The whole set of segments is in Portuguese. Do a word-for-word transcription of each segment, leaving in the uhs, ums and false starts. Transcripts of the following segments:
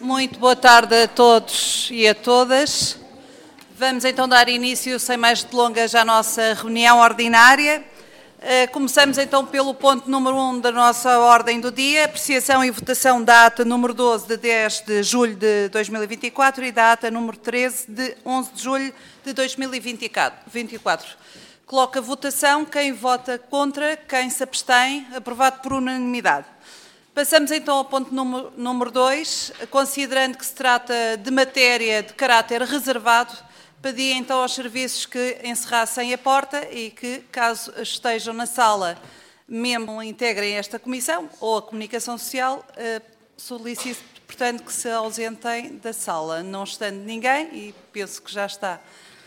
Muito boa tarde a todos e a todas. Vamos então dar início, sem mais delongas, à nossa reunião ordinária. Começamos então pelo ponto número um da nossa ordem do dia, apreciação e votação da ata número doze de dez de julho de dois mil e vinte e quatro e da ata número treze de onze de julho de dois mil e vinte e quatro. Coloco a votação, quem vota contra, quem se abstém, aprovado por unanimidade. Passamos então ao ponto número dois, considerando que se trata de matéria de caráter reservado, pedia então aos serviços que encerrassem a porta e que, caso estejam na sala, membros integrem esta comissão ou a comunicação social, solicito, portanto, que se ausentem da sala. Não estando ninguém, e penso que já está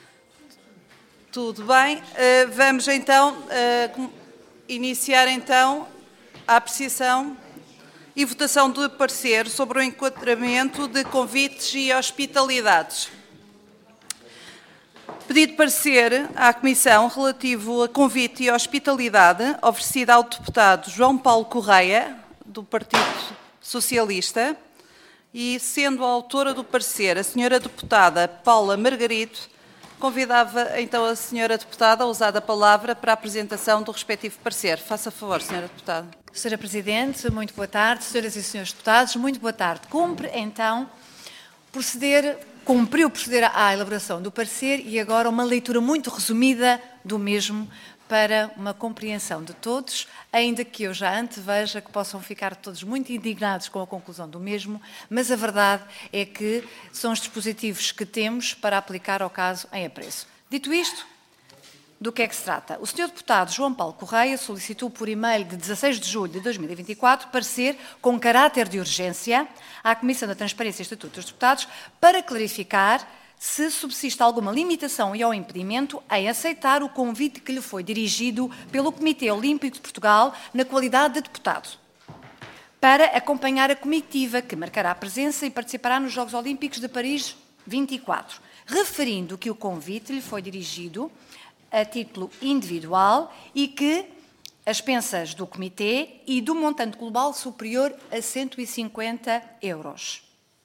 tudo bem, vamos então iniciar então a apreciação e votação do parecer sobre o enquadramento de convites e hospitalidades. Pedido de parecer à Comissão relativo a convite e hospitalidade oferecida ao deputado João Paulo Correia, do Partido Socialista, e sendo a autora do parecer a senhora deputada Paula Margarido, convidava então a senhora deputada a usar a palavra para a apresentação do respectivo parecer. Faça favor, senhora deputada. Senhora Presidente, muito boa tarde. Senhoras e senhores deputados, muito boa tarde. Cumpre, então, proceder, cumpriu proceder à elaboração do parecer e agora uma leitura muito resumida do mesmo para uma compreensão de todos, ainda que eu já anteveja que possam ficar todos muito indignados com a conclusão do mesmo, mas a verdade é que são os dispositivos que temos para aplicar ao caso em apreço. Dito isto, do que é que se trata? O senhor deputado João Paulo Correia solicitou por e-mail de dezasseis de julho de dois mil e vinte e quatro parecer com caráter de urgência à Comissão da Transparência e Estatuto dos Deputados para clarificar se subsiste alguma limitação e ou impedimento em aceitar o convite que lhe foi dirigido pelo Comitê Olímpico de Portugal na qualidade de deputado, para acompanhar a comitiva que marcará a presença e participará nos Jogos Olímpicos de Paris vinte e quatro, referindo que o convite lhe foi dirigido a título individual e que as expensas do Comitê e do montante global superior a cento e cinquenta euros.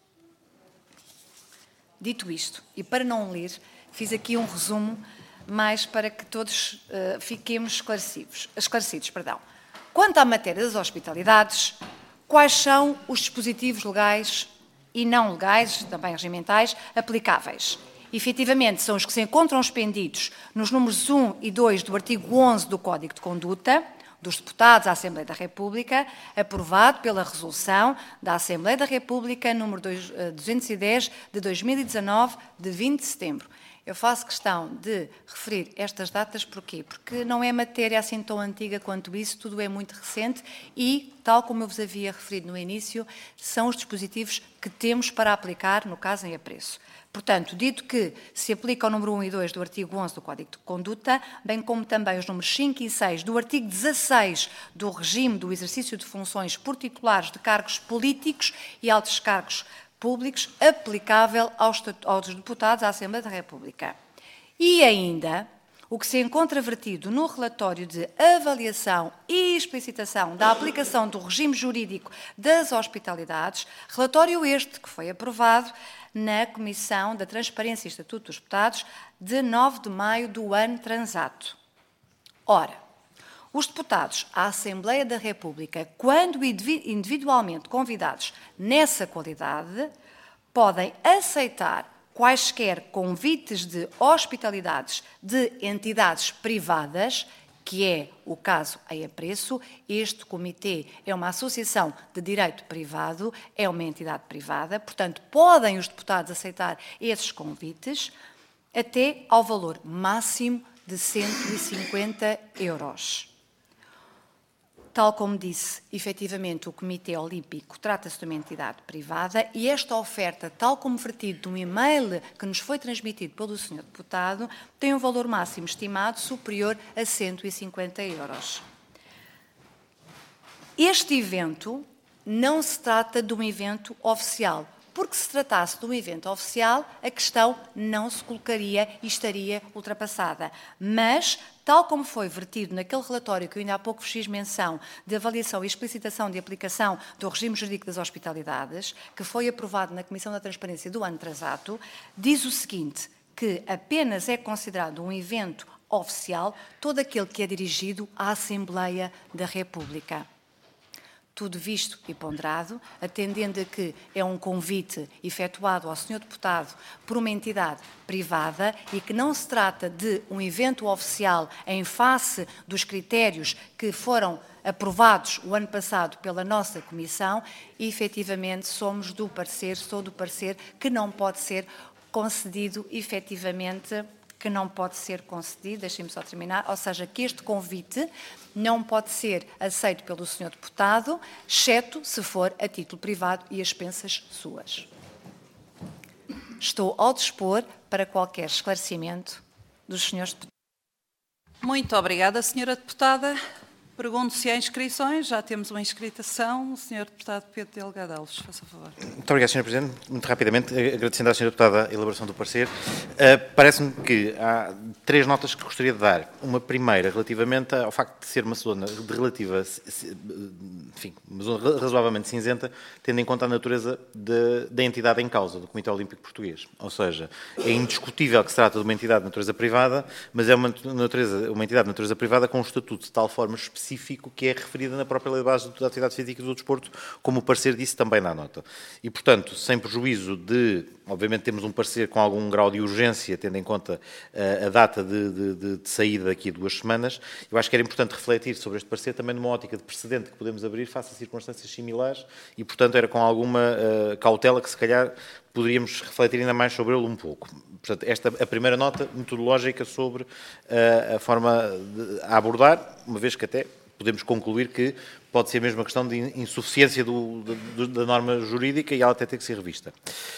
Dito isto, e para não ler, fiz aqui um resumo, mais para que todos uh, fiquemos esclarecidos, esclarecidos. Perdão. Quanto à matéria das hospitalidades, quais são os dispositivos legais e não legais, também regimentais, aplicáveis? Efetivamente, são os que se encontram expendidos nos números um e dois do artigo onze do Código de Conduta dos Deputados à Assembleia da República, aprovado pela Resolução da Assembleia da República número duzentos e dez de dois mil e dezanove, de vinte de setembro. Eu faço questão de referir estas datas, porquê? Porque não é matéria assim tão antiga quanto isso, tudo é muito recente e, tal como eu vos havia referido no início, são os dispositivos que temos para aplicar no caso em apreço. Portanto, dito que se aplica ao número um e dois do artigo onze do Código de Conduta, bem como também os números cinco e seis do artigo dezasseis do regime do exercício de funções por titulares de cargos políticos e altos cargos públicos, aplicável aos, aos deputados à Assembleia da República. E ainda, o que se encontra vertido no relatório de avaliação e explicitação da aplicação do regime jurídico das hospitalidades, relatório este que foi aprovado na Comissão da Transparência e Estatuto dos Deputados de nove de maio do ano transato. Ora, os deputados à Assembleia da República, quando individualmente convidados nessa qualidade, podem aceitar quaisquer convites de hospitalidades de entidades privadas, que é o caso em apreço. Este comitê é uma associação de direito privado, é uma entidade privada, portanto, podem os deputados aceitar esses convites até ao valor máximo de cento e cinquenta euros. Tal como disse, efetivamente, o Comitê Olímpico trata-se de uma entidade privada e esta oferta, tal como vertido de um e-mail que nos foi transmitido pelo senhor deputado, tem um valor máximo estimado superior a cento e cinquenta euros. Este evento não se trata de um evento oficial, porque se tratasse de um evento oficial, a questão não se colocaria e estaria ultrapassada. Mas, tal como foi vertido naquele relatório que eu ainda há pouco fiz menção de avaliação e explicitação de aplicação do regime jurídico das hospitalidades, que foi aprovado na Comissão da Transparência do ano transato, diz o seguinte, que apenas é considerado um evento oficial todo aquele que é dirigido à Assembleia da República. Tudo visto e ponderado, atendendo a que é um convite efetuado ao senhor Deputado por uma entidade privada e que não se trata de um evento oficial em face dos critérios que foram aprovados o ano passado pela nossa Comissão, e efetivamente somos do parecer, sou do parecer, que não pode ser concedido efetivamente que não pode ser concedido, deixem-me só terminar, ou seja, que este convite não pode ser aceito pelo senhor Deputado, exceto se for a título privado e a expensas suas. Estou ao dispor para qualquer esclarecimento dos senhores deputados. Muito obrigada, senhora Deputada. Pergunto se há inscrições. Já temos uma inscritação. O senhor Deputado Pedro Delgado Alves, faça favor. Muito obrigado, senhora Presidente. Muito rapidamente, agradecendo à senhora Deputada a elaboração do parecer. Uh, Parece-me que há três notas que gostaria de dar. Uma primeira, relativamente ao facto de ser uma zona de relativa, enfim, uma zona razoavelmente cinzenta, tendo em conta a natureza de, da entidade em causa, do Comitê Olímpico Português. Ou seja, é indiscutível que se trata de uma entidade de natureza privada, mas é uma, natureza, uma entidade de natureza privada com um estatuto de tal forma específico específico que é referida na própria lei de base da atividade física e do desporto, como o parecer disse também na nota. E, portanto, sem prejuízo de, obviamente temos um parecer com algum grau de urgência, tendo em conta uh, a data de, de, de saída daqui a duas semanas, eu acho que era importante refletir sobre este parecer também numa ótica de precedente que podemos abrir face a circunstâncias similares e, portanto, era com alguma uh, cautela que, se calhar, poderíamos refletir ainda mais sobre ele um pouco. Portanto, esta é a primeira nota metodológica sobre uh, a forma de, a abordar, uma vez que até podemos concluir que pode ser mesmo a questão de insuficiência do, do, da norma jurídica e ela até tem que ser revista.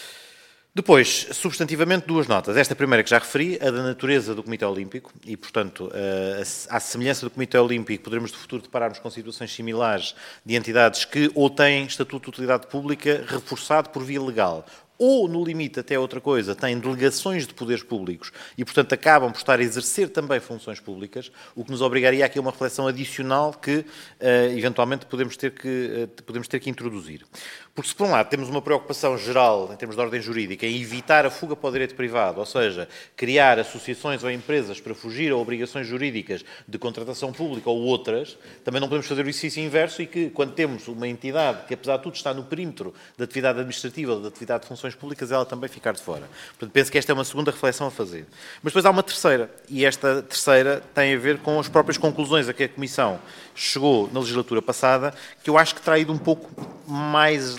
Depois, substantivamente, duas notas. Esta primeira que já referi, a da natureza do Comitê Olímpico, e, portanto, à semelhança do Comitê Olímpico, poderemos, de futuro, deparar-nos com situações similares de entidades que ou têm estatuto de utilidade pública reforçado por via legal, ou, no limite, até outra coisa, têm delegações de poderes públicos e, portanto, acabam por estar a exercer também funções públicas, o que nos obrigaria aqui a uma reflexão adicional que, uh, eventualmente, podemos ter que, uh, podemos ter que introduzir. Porque, se por um lado temos uma preocupação geral, em termos de ordem jurídica, em evitar a fuga para o direito privado, ou seja, criar associações ou empresas para fugir a obrigações jurídicas de contratação pública ou outras, também não podemos fazer o exercício inverso e que, quando temos uma entidade que, apesar de tudo, está no perímetro da atividade administrativa ou da atividade de funções públicas, ela também ficar de fora. Portanto, penso que esta é uma segunda reflexão a fazer. Mas depois há uma terceira, e esta terceira tem a ver com as próprias conclusões a que a Comissão chegou na legislatura passada, que eu acho que terá ido um pouco mais...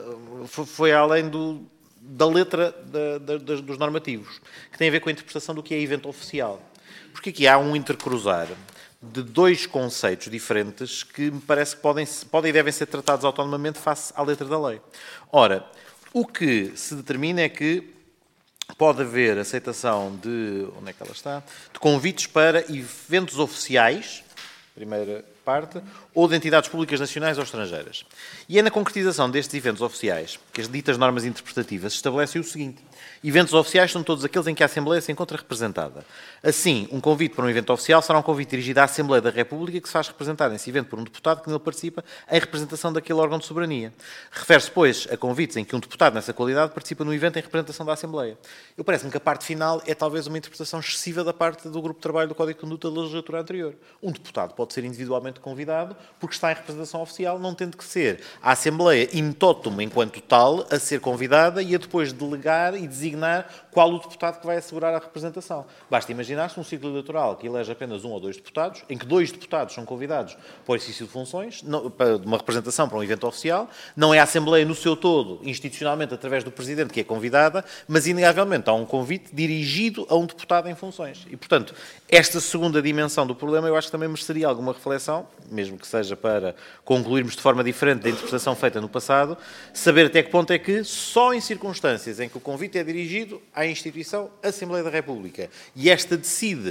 foi além do, da letra da, da, dos normativos, que tem a ver com a interpretação do que é evento oficial. Porque aqui há um intercruzar de dois conceitos diferentes que me parece que podem, podem e devem ser tratados autonomamente face à letra da lei. Ora, o que se determina é que pode haver aceitação de, onde é que ela está? De convites para eventos oficiais, primeira parte, ou de entidades públicas nacionais ou estrangeiras. E é na concretização destes eventos oficiais que as ditas normas interpretativas estabelecem o seguinte: eventos oficiais são todos aqueles em que a Assembleia se encontra representada. Assim, um convite para um evento oficial será um convite dirigido à Assembleia da República que se faz representar nesse evento por um deputado que nele participa em representação daquele órgão de soberania. Refere-se, pois, a convites em que um deputado, nessa qualidade, participa no evento em representação da Assembleia. Eu parece-me que a parte final é talvez uma interpretação excessiva da parte do grupo de trabalho do Código de Conduta da legislatura anterior. Um deputado pode ser individualmente convidado porque está em representação oficial, não tendo que ser a Assembleia in totum, enquanto tal, a ser convidada e a depois delegar e designar qual o deputado que vai assegurar a representação. Basta imaginar-se um ciclo eleitoral que elege apenas um ou dois deputados, em que dois deputados são convidados para o exercício de funções, de uma representação para um evento oficial. Não é a Assembleia no seu todo, institucionalmente, através do Presidente, que é convidada, mas, inegavelmente, há um convite dirigido a um deputado em funções. E, portanto, esta segunda dimensão do problema eu acho que também mereceria alguma reflexão, mesmo que seja para concluirmos de forma diferente da interpretação feita no passado, saber até que ponto é que só em circunstâncias em que o convite é dirigido à instituição Assembleia da República e esta decide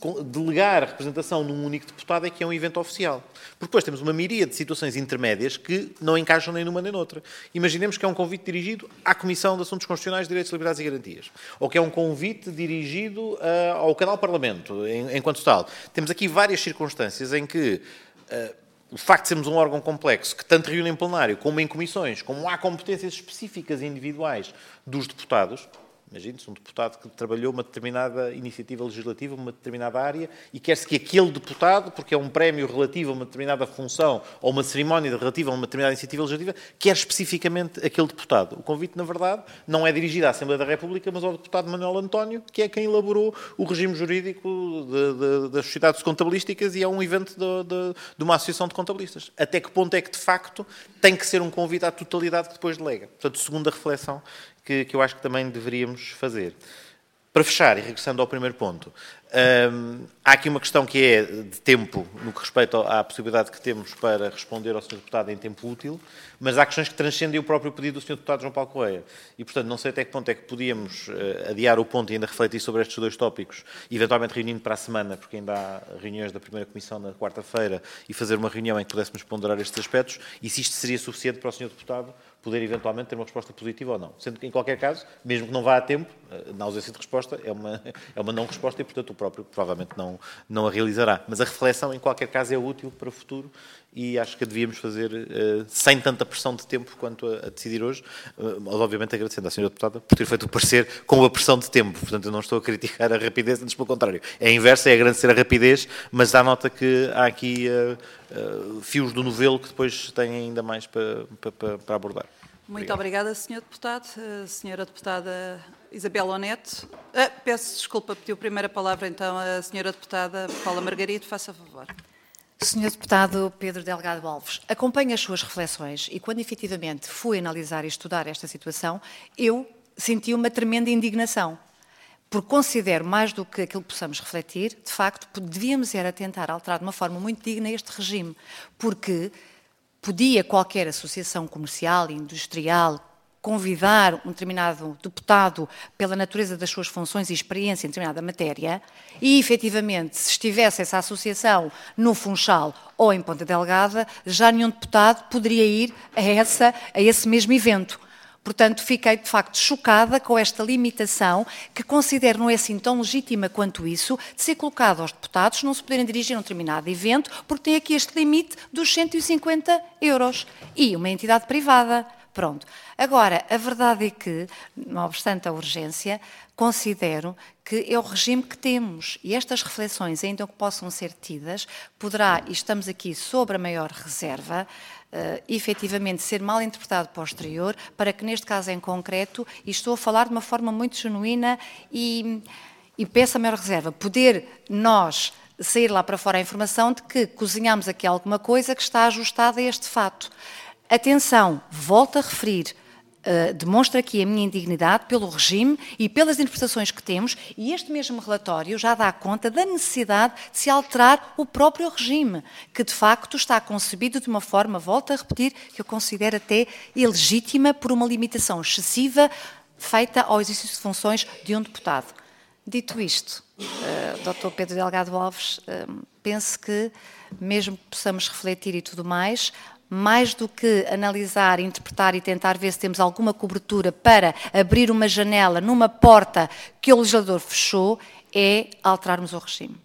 delegar a representação num único deputado é que é um evento oficial. Porque depois temos uma miríade de situações intermédias que não encaixam nem numa nem noutra. Imaginemos que é um convite dirigido à Comissão de Assuntos Constitucionais, Direitos, Liberdades e Garantias. Ou que é um convite dirigido uh, ao canal Parlamento, em, enquanto tal. Temos aqui várias circunstâncias em que uh, o facto de sermos um órgão complexo, que tanto reúne em plenário como em comissões, como há competências específicas e individuais dos deputados. Imagine-se um deputado que trabalhou uma determinada iniciativa legislativa, uma determinada área, e quer-se que aquele deputado, porque é um prémio relativo a uma determinada função ou uma cerimónia relativa a uma determinada iniciativa legislativa, quer especificamente aquele deputado. O convite, na verdade, não é dirigido à Assembleia da República, mas ao deputado Manuel António, que é quem elaborou o regime jurídico de, de, das sociedades contabilísticas e é um evento de, de, de uma associação de contabilistas. Até que ponto é que, de facto, tem que ser um convite à totalidade que depois delega? Portanto, segunda reflexão que, que eu acho que também deveríamos fazer. Para fechar, e regressando ao primeiro ponto, hum, há aqui uma questão que é de tempo, no que respeita à possibilidade que temos para responder ao senhor Deputado em tempo útil, mas há questões que transcendem o próprio pedido do senhor Deputado João Paulo Correia. E, portanto, não sei até que ponto é que podíamos uh, adiar o ponto e ainda refletir sobre estes dois tópicos, eventualmente reunindo para a semana, porque ainda há reuniões da primeira comissão na quarta-feira, e fazer uma reunião em que pudéssemos ponderar estes aspectos, e se isto seria suficiente para o senhor Deputado poder eventualmente ter uma resposta positiva ou não. Sendo que, em qualquer caso, mesmo que não vá a tempo, na ausência de resposta, é uma, é uma não resposta e, portanto, o próprio provavelmente não, não a realizará. Mas a reflexão, em qualquer caso, é útil para o futuro e acho que a devíamos fazer uh, sem tanta pressão de tempo quanto a, a decidir hoje, uh, mas, obviamente, agradecendo à senhora Deputada por ter feito o parecer com a pressão de tempo. Portanto, eu não estou a criticar a rapidez, antes pelo contrário. É a inversa, é agradecer a rapidez, mas dá nota que há aqui uh, uh, fios do novelo que depois têm ainda mais para, para, para abordar. Muito Obrigado. obrigada, senhor Deputado. A senhora Deputada Isabel Onete. Ah, peço desculpa, pediu primeira palavra então a senhora Deputada Paula Margaride. Faça favor. senhor Deputado Pedro Delgado Alves, acompanho as suas reflexões e quando efetivamente fui analisar e estudar esta situação, eu senti uma tremenda indignação. Porque considero, mais do que aquilo que possamos refletir, de facto, devíamos era tentar alterar de uma forma muito digna este regime. Porque podia qualquer associação comercial, industrial, convidar um determinado deputado pela natureza das suas funções e experiência em determinada matéria e, efetivamente, se estivesse essa associação no Funchal ou em Ponta Delgada, já nenhum deputado poderia ir a, essa, a esse mesmo evento. Portanto, fiquei, de facto, chocada com esta limitação, que considero não é assim tão legítima quanto isso, de ser colocado aos deputados não se poderem dirigir a um determinado evento, porque tem aqui este limite dos cento e cinquenta euros. E uma entidade privada. Pronto. Agora, a verdade é que, não obstante a urgência, considero que é o regime que temos e estas reflexões, ainda que possam ser tidas, poderá, e estamos aqui sobre a maior reserva, Uh, efetivamente ser mal interpretado posterior, para que neste caso em concreto, e estou a falar de uma forma muito genuína e, e peço a maior reserva, poder nós sair lá para fora a informação de que cozinhamos aqui alguma coisa que está ajustada a este fato. Atenção, volto a referir, Uh, demonstra aqui a minha indignidade pelo regime e pelas interpretações que temos, e este mesmo relatório já dá conta da necessidade de se alterar o próprio regime, que de facto está concebido de uma forma, volto a repetir, que eu considero até ilegítima por uma limitação excessiva feita ao exercício de funções de um deputado. Dito isto, uh, doutor Pedro Delgado Alves, uh, penso que, mesmo que possamos refletir e tudo mais, mais do que analisar, interpretar e tentar ver se temos alguma cobertura para abrir uma janela numa porta que o legislador fechou, é alterarmos o regime.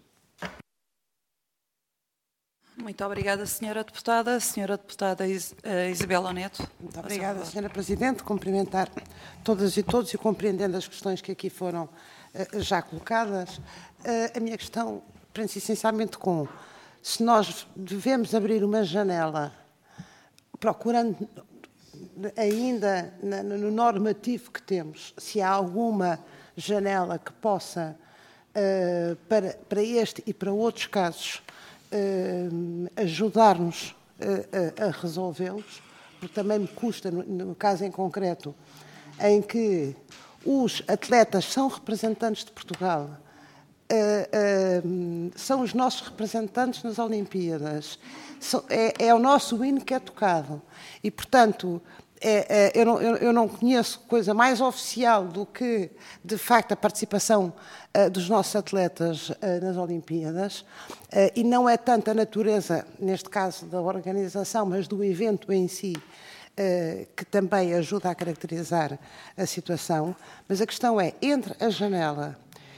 Muito obrigada, senhora Deputada. Senhora Deputada Is uh, Isabel Onete. Muito obrigada, senhora Presidente. Cumprimentar todas e todos e compreendendo as questões que aqui foram uh, já colocadas. Uh, a minha questão prende-se essencialmente com se nós devemos abrir uma janela procurando ainda no normativo que temos, se há alguma janela que possa, uh, para, para este e para outros casos, uh, ajudar-nos uh, a, a resolvê-los, porque também me custa, no, no caso em concreto, em que os atletas são representantes de Portugal, uh, uh, são os nossos representantes nas Olimpíadas, É, é o nosso hino que é tocado. E, portanto, É, é, eu, não, eu, eu não conheço coisa mais oficial do que, de facto, a participação uh, dos nossos atletas uh, nas Olimpíadas, uh, e não é tanto a natureza, neste caso, da organização, mas do evento em si, uh, que também ajuda a caracterizar a situação. Mas a questão é, entre a janela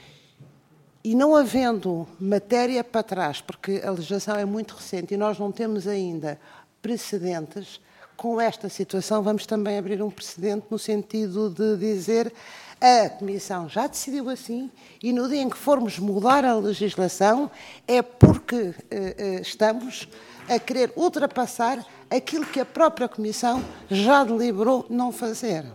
e não havendo matéria para trás, porque a legislação é muito recente e nós não temos ainda precedentes, com esta situação vamos também abrir um precedente no sentido de dizer a Comissão já decidiu assim e no dia em que formos mudar a legislação é porque eh, estamos a querer ultrapassar aquilo que a própria Comissão já deliberou não fazer.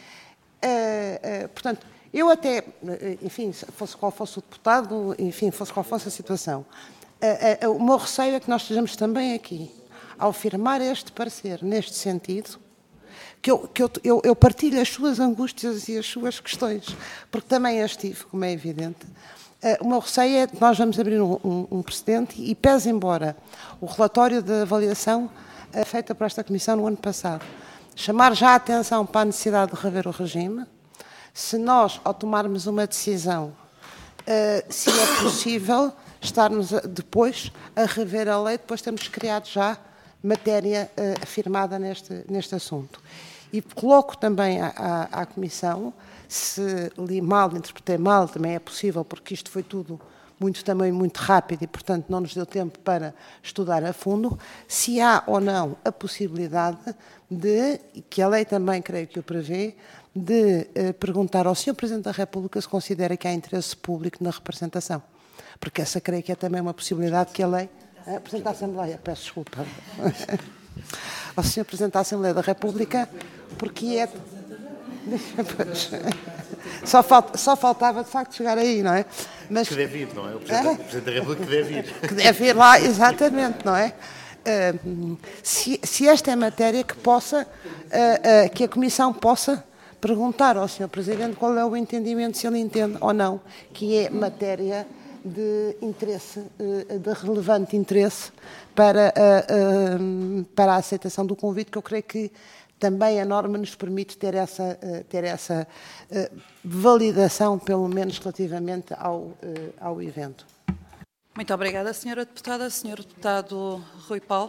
Eh, eh, portanto, eu até, enfim, fosse qual fosse o deputado, enfim, fosse qual fosse a situação, eh, eh, o meu receio é que nós estejamos também aqui ao firmar este parecer, neste sentido, que, eu, que eu, eu, eu partilho as suas angústias e as suas questões, porque também as tive, como é evidente. Uh, o meu receio é que nós vamos abrir um, um, um precedente e, pese embora o relatório de avaliação uh, feita por esta Comissão no ano passado, chamar já a atenção para a necessidade de rever o regime, se nós, ao tomarmos uma decisão, uh, se é possível estarmos a, depois a rever a lei, depois temos criado já matéria uh, afirmada neste, neste assunto. E coloco também à, à, à Comissão, se li mal, interpretei mal, também é possível, porque isto foi tudo muito, também muito rápido e, portanto, não nos deu tempo para estudar a fundo, se há ou não a possibilidade de, que a lei também creio que o prevê, de uh, perguntar ao senhor Presidente da República se considera que há interesse público na representação. Porque essa creio que é também uma possibilidade que a lei... Uh, Presidente da Assembleia, peço desculpa. Ao senhor Presidente da Assembleia da República, porque é... Só, falta, só faltava, de facto, chegar aí, não é? Mas... Que deve ir, não é? O Presidente, é? O Presidente da República que deve ir. Que deve ir lá, exatamente, não é? Uh, se, se esta é matéria que possa, uh, uh, que a Comissão possa perguntar ao senhor Presidente qual é o entendimento, se ele entende ou não, que é matéria de interesse, de relevante interesse para a, para a aceitação do convite, que eu creio que também a norma nos permite ter essa, ter essa validação, pelo menos relativamente ao, ao evento. Muito obrigada, senhora Deputada. senhor Deputado Rui Paulo.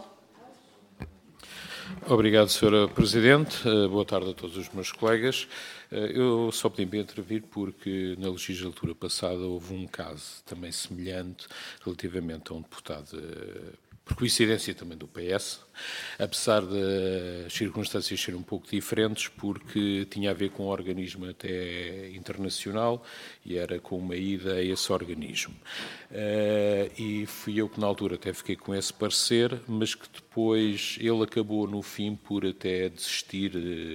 Obrigado, senhora Presidente. Boa tarde a todos os meus colegas. Eu só pedi intervir porque na legislatura passada houve um caso também semelhante relativamente a um deputado, por coincidência também do P S, apesar das circunstâncias serem um pouco diferentes, porque tinha a ver com um organismo até internacional e era com uma ida a esse organismo. E fui eu que na altura até fiquei com esse parecer, mas que depois ele acabou no fim por até desistir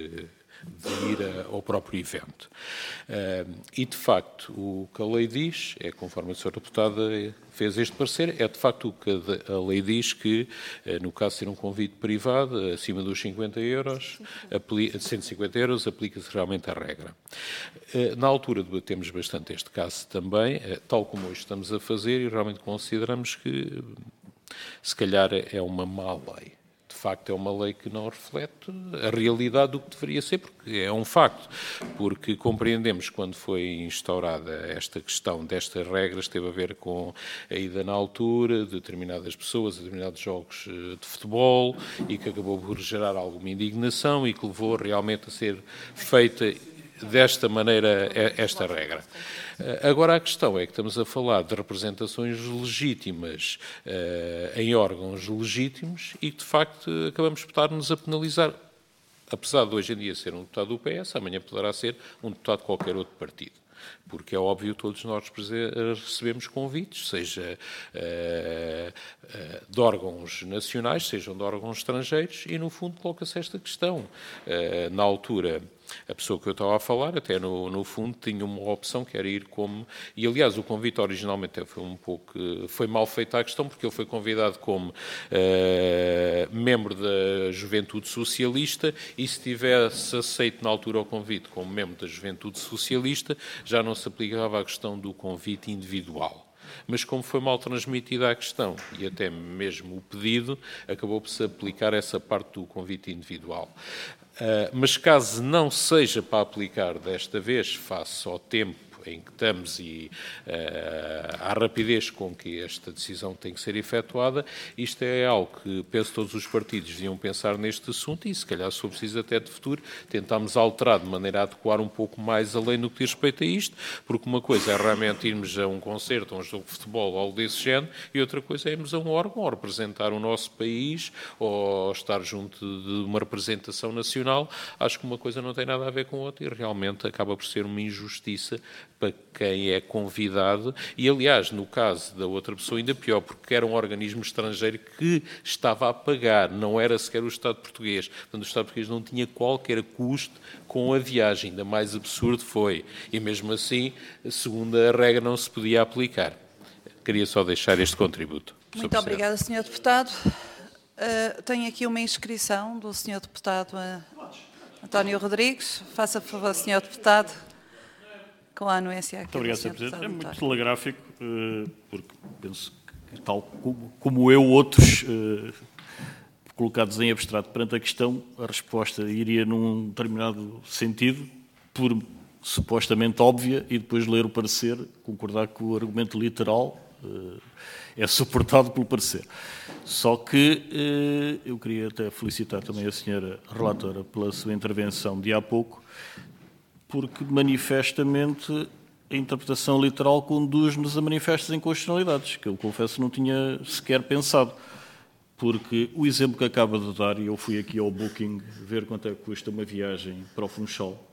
de ir ao próprio evento. Uh, e, de facto, o que a lei diz, é conforme a senhora deputada fez este parecer, é de facto o que a lei diz que, uh, no caso de ser um convite privado, acima dos cinquenta euros, cento e cinquenta euros, aplica-se realmente a regra. Uh, na altura debatemos bastante este caso também, uh, tal como hoje estamos a fazer, e realmente consideramos que, se calhar, é uma má lei. De facto, é uma lei que não reflete a realidade do que deveria ser, porque é um facto. Porque compreendemos que quando foi instaurada esta questão destas regras, teve a ver com a ida na altura de determinadas pessoas a determinados jogos de futebol e que acabou por gerar alguma indignação e que levou realmente a ser feita desta maneira esta regra. Agora a questão é que estamos a falar de representações legítimas uh, em órgãos legítimos e que de facto acabamos por estar-nos a penalizar. Apesar de hoje em dia ser um deputado do P S, amanhã poderá ser um deputado de qualquer outro partido. Porque é óbvio, todos nós recebemos convites, seja uh, uh, de órgãos nacionais, sejam de órgãos estrangeiros, e no fundo coloca-se esta questão. Uh, na altura, a pessoa que eu estava a falar, até no, no fundo, tinha uma opção que era ir como... E, aliás, o convite originalmente foi um pouco... Foi mal feita a questão, porque ele foi convidado como uh, membro da Juventude Socialista e, se tivesse aceito na altura o convite como membro da Juventude Socialista, já não se aplicava a questão do convite individual. mas como foi mal transmitida a questão e até mesmo o pedido, acabou por se aplicar essa parte do convite individual. Uh, mas caso não seja para aplicar desta vez, face ao tempo em que estamos e uh, à rapidez com que esta decisão tem que ser efetuada, isto é algo que penso todos os partidos deviam pensar neste assunto e, se calhar, se for preciso até de futuro, tentarmos alterar de maneira a adequar um pouco mais além no que diz respeito a isto, porque uma coisa é realmente irmos a um concerto, a um jogo de futebol ou algo desse género, e outra coisa é irmos a um órgão ou representar o nosso país ou estar junto de uma representação nacional. Acho que uma coisa não tem nada a ver com a outra e realmente acaba por ser uma injustiça para quem é convidado e, aliás, no caso da outra pessoa, ainda pior, porque era um organismo estrangeiro que estava a pagar, não era sequer o Estado português. Portanto, o Estado português não tinha qualquer custo com a viagem, ainda mais absurdo foi. E, mesmo assim, segundo a regra, não se podia aplicar. Queria só deixar este contributo. Muito obrigada, senhor Deputado. Uh, tenho aqui uma inscrição do senhor Deputado uh, António Rodrigues. Faça, por favor, senhor Deputado. Com a anuência aqui. Muito obrigado, senhor Presidente. É muito telegráfico, porque penso que, tal como eu, outros colocados em abstrato perante a questão, a resposta iria num determinado sentido, por supostamente óbvia, e depois ler o parecer, concordar que o argumento literal é suportado pelo parecer. Só que eu queria até felicitar também a senhora relatora pela sua intervenção de há pouco, porque manifestamente a interpretação literal conduz-nos a manifestas inconstitucionalidades, que eu confesso não tinha sequer pensado. Porque o exemplo que acaba de dar, e eu fui aqui ao Booking ver quanto é que custa uma viagem para o Funchal,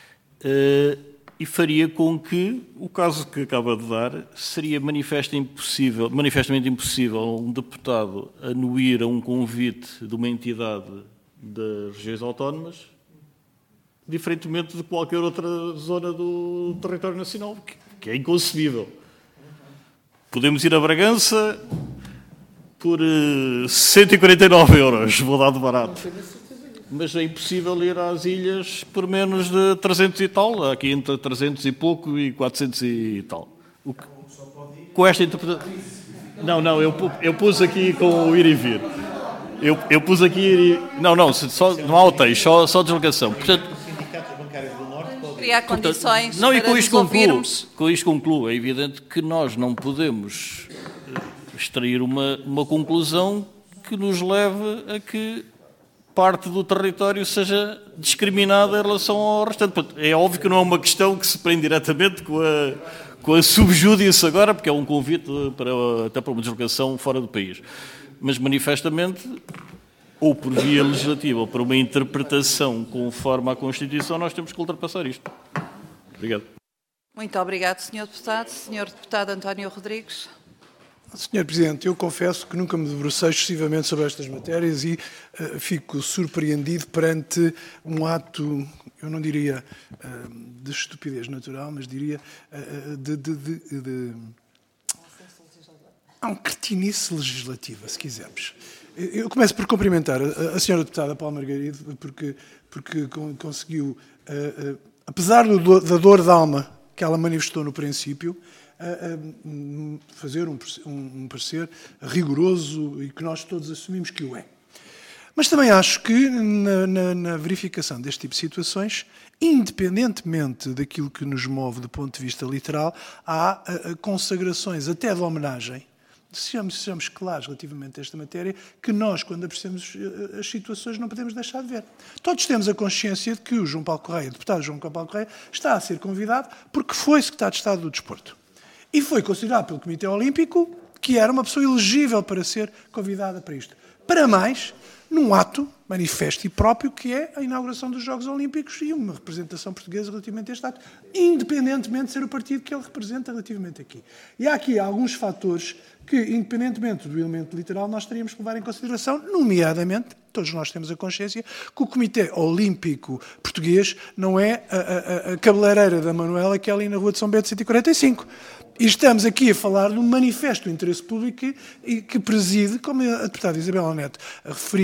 e faria com que o caso que acaba de dar seria manifesto impossível, manifestamente impossível a um deputado anuir a um convite de uma entidade das regiões autónomas, diferentemente de qualquer outra zona do território nacional, que é inconcebível. Podemos ir a Bragança por uh, cento e quarenta e nove euros, vou dar de barato. Mas é impossível ir às ilhas por menos de trezentos e tal, aqui entre trezentos e pouco e quatrocentos e tal. O que, com esta interpretação... Não, não, eu, eu pus aqui com o ir e vir. Eu, eu pus aqui... Ir e... Não, não, só, não há hotéis, só, só deslocação. Portanto, criar condições não, e para com nos isto concluo, ouvirmos. Com isto concluo, é evidente que nós não podemos extrair uma, uma conclusão que nos leve a que parte do território seja discriminada em relação ao restante. É óbvio que não é uma questão que se prende diretamente com a, com a subjúdice agora, porque é um convite para, até para uma deslocação fora do país. Mas manifestamente, ou por via legislativa, ou por uma interpretação conforme à Constituição, nós temos que ultrapassar isto. Obrigado. Muito obrigado, senhor Deputado. senhor Deputado António Rodrigues. senhor Presidente, eu confesso que nunca me debrucei excessivamente sobre estas matérias e uh, fico surpreendido perante um ato, eu não diria uh, de estupidez natural, mas diria uh, de... de, de, de há um cretinice legislativa, se quisermos. Eu começo por cumprimentar a senhora deputada Paula Margarido, porque, porque conseguiu, uh, uh, apesar do, da dor de alma que ela manifestou no princípio, uh, uh, fazer um, um parecer rigoroso e que nós todos assumimos que o é. Mas também acho que na, na, na verificação deste tipo de situações, independentemente daquilo que nos move do ponto de vista literal, há uh, consagrações até de homenagem. Sejamos, sejamos claros relativamente a esta matéria, que nós, quando apreciamos as situações, não podemos deixar de ver. Todos temos a consciência de que o João Paulo Correia, o deputado João Paulo Correia, está a ser convidado porque foi secretário de Estado do Desporto. E foi considerado pelo Comitê Olímpico que era uma pessoa elegível para ser convidada para isto. Para mais, num ato manifesto e próprio, que é a inauguração dos Jogos Olímpicos e uma representação portuguesa relativamente a este ato, independentemente de ser o partido que ele representa relativamente aqui. E há aqui alguns fatores que, independentemente do elemento literal, nós teríamos que levar em consideração, nomeadamente, todos nós temos a consciência, que o Comitê Olímpico Português não é a, a, a cabeleireira da Manuela, que é ali na Rua de São Bento cento e quarenta e cinco. E estamos aqui a falar de um manifesto do interesse público que, que preside, como a deputada Isabel Neto referia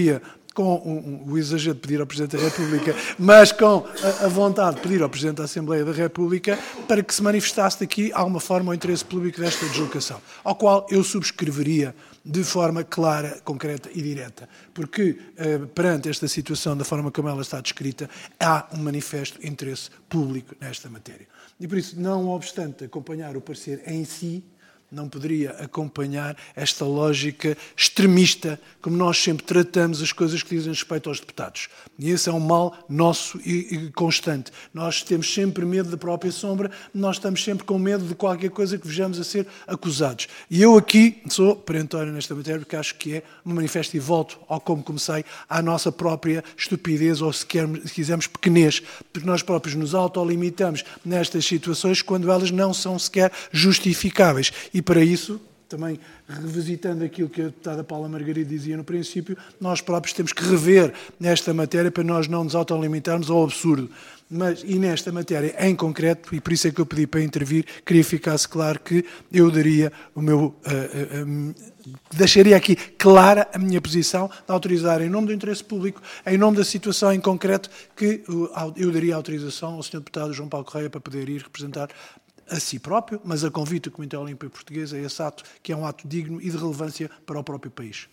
com um, um, o exagero de pedir ao Presidente da República, mas com a, a vontade de pedir ao Presidente da Assembleia da República para que se manifestasse daqui alguma forma o interesse público desta deslocação, ao qual eu subscreveria de forma clara, concreta e direta, porque eh, perante esta situação, da forma como ela está descrita, há um manifesto interesse público nesta matéria. E por isso, não obstante acompanhar o parecer em si, não poderia acompanhar esta lógica extremista, como nós sempre tratamos as coisas que dizem respeito aos deputados. E esse é um mal nosso e, e constante. Nós temos sempre medo da própria sombra, nós estamos sempre com medo de qualquer coisa que vejamos a ser acusados. E eu aqui sou perentório nesta matéria, porque acho que é um manifesto e volto, ao como comecei, à nossa própria estupidez, ou se, queremos, se quisermos pequenez, porque nós próprios nos autolimitamos nestas situações quando elas não são sequer justificáveis. E para isso, também revisitando aquilo que a deputada Paula Margarido dizia no princípio, nós próprios temos que rever nesta matéria para nós não nos autolimitarmos ao absurdo. Mas, e nesta matéria em concreto, e por isso é que eu pedi para intervir, queria que ficasse claro que eu daria o meu... Uh, uh, uh, deixaria aqui clara a minha posição de autorizar, em nome do interesse público, em nome da situação em concreto, que uh, eu daria autorização ao senhor deputado João Paulo Correia para poder ir representar a si próprio, mas a convite do Comitê Olímpico Português a esse ato, que é um ato digno e de relevância para o próprio país.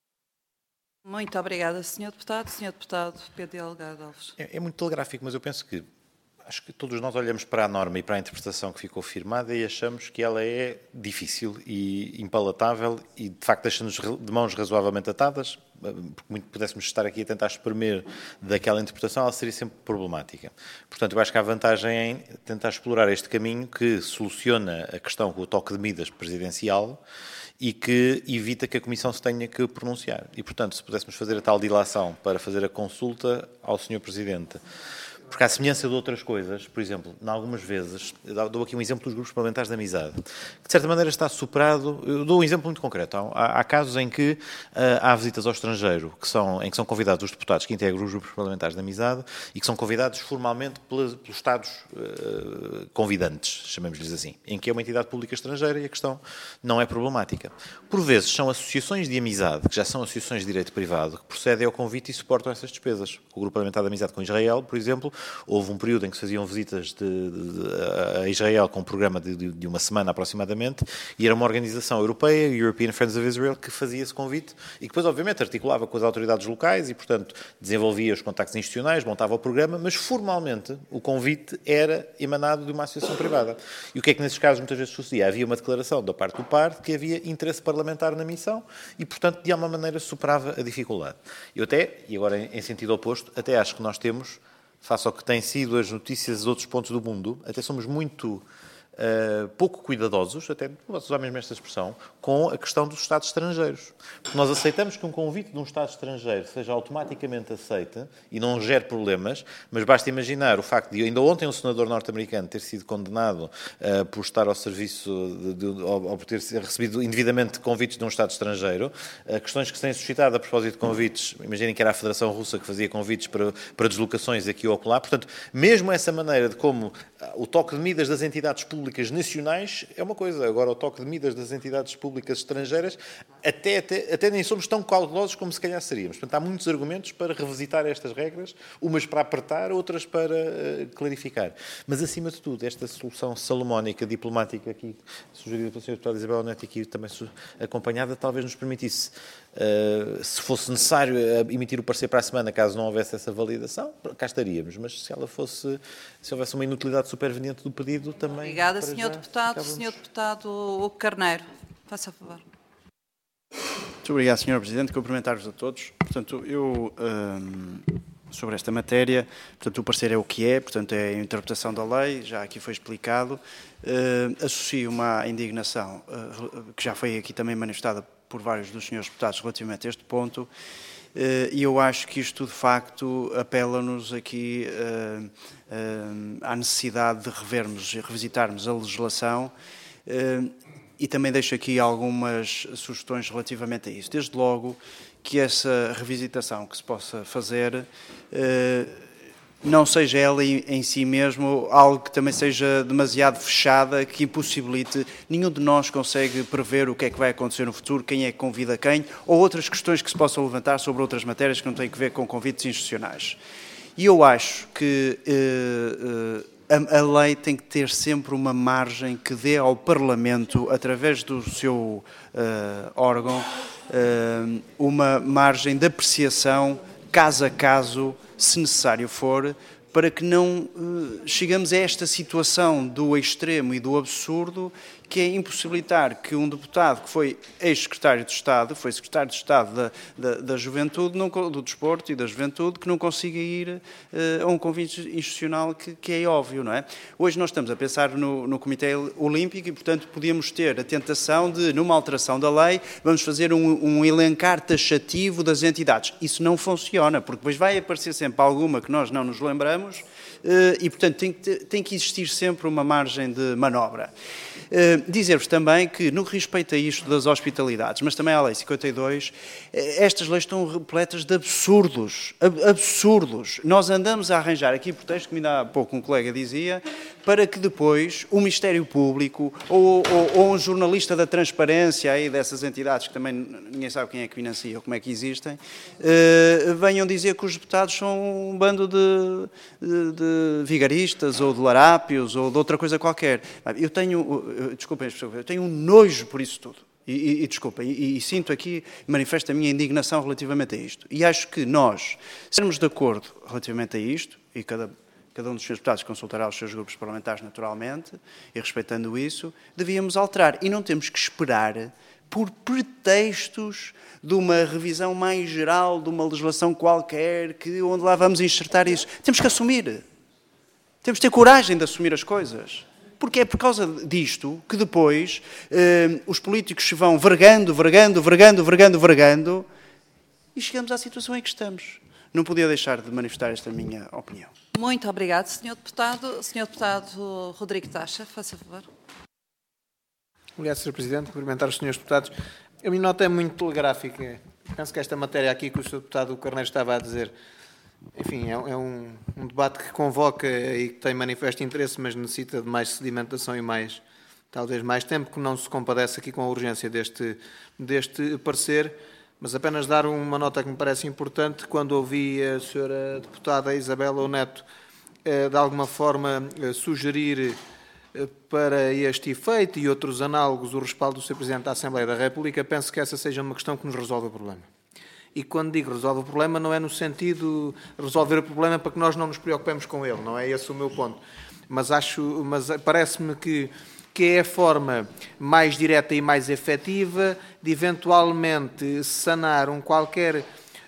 Muito obrigada, senhor Deputado. senhor Deputado Pedro Delgado Alves. É, é muito telegráfico, mas eu penso que, acho que todos nós olhamos para a norma e para a interpretação que ficou firmada e achamos que ela é difícil e impalatável e, de facto, deixa-nos de mãos razoavelmente atadas, porque muito pudéssemos estar aqui a tentar espremer daquela interpretação, ela seria sempre problemática. Portanto, eu acho que há vantagem em tentar explorar este caminho que soluciona a questão com o toque de medidas presidencial e que evita que a Comissão se tenha que pronunciar. E, portanto, se pudéssemos fazer a tal dilação para fazer a consulta ao senhor Presidente, porque à semelhança de outras coisas, por exemplo, em algumas vezes, eu dou aqui um exemplo dos grupos parlamentares de amizade, que de certa maneira está superado. Eu dou um exemplo muito concreto. Há, há casos em que uh, há visitas ao estrangeiro que são, em que são convidados os deputados que integram os grupos parlamentares de amizade e que são convidados formalmente pelos, pelos Estados uh, convidantes, chamemos-lhes assim, em que é uma entidade pública estrangeira e a questão não é problemática. Por vezes são associações de amizade, que já são associações de direito privado, que procedem ao convite e suportam essas despesas. O grupo parlamentar de amizade com Israel, por exemplo, houve um período em que se faziam visitas de, de, de, a Israel com um programa de, de, de uma semana aproximadamente e era uma organização europeia, European Friends of Israel, que fazia esse convite e que depois, obviamente, articulava com as autoridades locais e, portanto, desenvolvia os contactos institucionais, montava o programa, mas formalmente o convite era emanado de uma associação privada. E o que é que nesses casos muitas vezes sucedia? Havia uma declaração da parte do P A R de que havia interesse parlamentar na missão e, portanto, de alguma maneira superava a dificuldade. Eu até, e agora em sentido oposto, até acho que nós temos, face ao que têm sido as notícias de outros pontos do mundo, até somos muito uh, pouco cuidadosos, até vou usar mesmo esta expressão, com a questão dos Estados estrangeiros. Porque nós aceitamos que um convite de um Estado estrangeiro seja automaticamente aceite e não gere problemas, mas basta imaginar o facto de ainda ontem um senador norte-americano ter sido condenado uh, por estar ao serviço, de, de, ou, ou por ter recebido indevidamente convites de um Estado estrangeiro, uh, questões que se têm suscitado a propósito de convites, imaginem que era a Federação Russa que fazia convites para, para deslocações aqui ou acolá, portanto, mesmo essa maneira de como uh, o toque de medidas das entidades públicas nacionais é uma coisa, agora o toque de medidas das entidades públicas estrangeiras, até, até, até nem somos tão cautelosos como se calhar seríamos. Portanto, há muitos argumentos para revisitar estas regras, umas para apertar, outras para uh, clarificar. Mas, acima de tudo, esta solução salomónica, diplomática aqui, sugerida pela senhora deputada Isabel Neto, aqui também acompanhada, talvez nos permitisse, uh, se fosse necessário uh, emitir o parecer para a semana, caso não houvesse essa validação, cá estaríamos. Mas se ela fosse, se houvesse uma inutilidade superveniente do pedido, também... Obrigada, senhor já, Deputado. ficávamos... senhor Deputado Hugo Carneiro, faça favor. Muito obrigado, senhor Presidente. Cumprimentar-vos a todos. Portanto, eu, um, sobre esta matéria, portanto, o parecer é o que é, portanto, é a interpretação da lei, já aqui foi explicado. Uh, associo uma indignação, uh, que já foi aqui também manifestada por vários dos senhores deputados relativamente a este ponto, uh, e eu acho que isto, de facto, apela-nos aqui uh, uh, à necessidade de revermos e revisitarmos a legislação, uh, e também deixo aqui algumas sugestões relativamente a isso. Desde logo que essa revisitação que se possa fazer eh, não seja ela em, em si mesmo algo que também seja demasiado fechada, que impossibilite. Nenhum de nós consegue prever o que é que vai acontecer no futuro, quem é que convida quem, ou outras questões que se possam levantar sobre outras matérias que não têm a ver com convites institucionais. E eu acho que uh, uh, a, a lei tem que ter sempre uma margem que dê ao Parlamento, através do seu uh, órgão, uh, uma margem de apreciação, caso a caso, se necessário for, para que não uh, chegamos a esta situação do extremo e do absurdo, que é impossibilitar que um deputado que foi ex-secretário de Estado, foi secretário de Estado da, da, da Juventude, não, do Desporto e da Juventude, que não consiga ir uh, a um convite institucional que, que é óbvio, não é? Hoje nós estamos a pensar no, no Comitê Olímpico e, portanto, podíamos ter a tentação de, numa alteração da lei, vamos fazer um, um elencar taxativo das entidades. Isso não funciona, porque depois vai aparecer sempre alguma que nós não nos lembramos uh, e, portanto, tem que, tem que existir sempre uma margem de manobra. Uh, Dizer-vos também que, no que respeita a isto das hospitalidades, mas também à Lei cinquenta e dois, estas leis estão repletas de absurdos, ab absurdos. Nós andamos a arranjar aqui pretextos, como ainda há pouco um colega dizia, para que depois o Ministério Público ou, ou, ou um jornalista da transparência aí dessas entidades, que também ninguém sabe quem é que financia ou como é que existem, uh, venham dizer que os deputados são um bando de, de, de vigaristas ou de larápios ou de outra coisa qualquer. Eu tenho, desculpem, eu tenho um nojo por isso tudo. E, e, e desculpem, e, e sinto aqui, manifesto a minha indignação relativamente a isto. E acho que nós, se sermos de acordo relativamente a isto, e cada Cada um dos seus deputados consultará os seus grupos parlamentares naturalmente, e respeitando isso, devíamos alterar. E não temos que esperar por pretextos de uma revisão mais geral, de uma legislação qualquer, que, onde lá vamos enxertar isso. Temos que assumir. Temos que ter coragem de assumir as coisas. Porque é por causa disto que depois eh, os políticos se vão vergando, vergando, vergando, vergando, vergando, e chegamos à situação em que estamos. Não podia deixar de manifestar esta minha opinião. Muito obrigado, senhor Deputado. senhor Deputado Rodrigo Taxa, faça favor. Obrigado, senhor Presidente. Cumprimentar os senhores deputados. A minha nota é muito telegráfica. Penso que esta matéria aqui que o senhor Deputado Carneiro estava a dizer, enfim, é, é um, um debate que convoca e que tem manifesto interesse, mas necessita de mais sedimentação e mais, talvez mais tempo, que não se compadece aqui com a urgência deste, deste parecer. Mas apenas dar uma nota que me parece importante, quando ouvi a senhora deputada Isabela Neto de alguma forma sugerir para este efeito e outros análogos o respaldo do senhor Presidente da Assembleia da República, penso que essa seja uma questão que nos resolve o problema. E quando digo resolve o problema, não é no sentido de resolver o problema para que nós não nos preocupemos com ele, não é esse o meu ponto. Mas, acho, mas parece-me que que é a forma mais direta e mais efetiva de eventualmente sanar um qualquer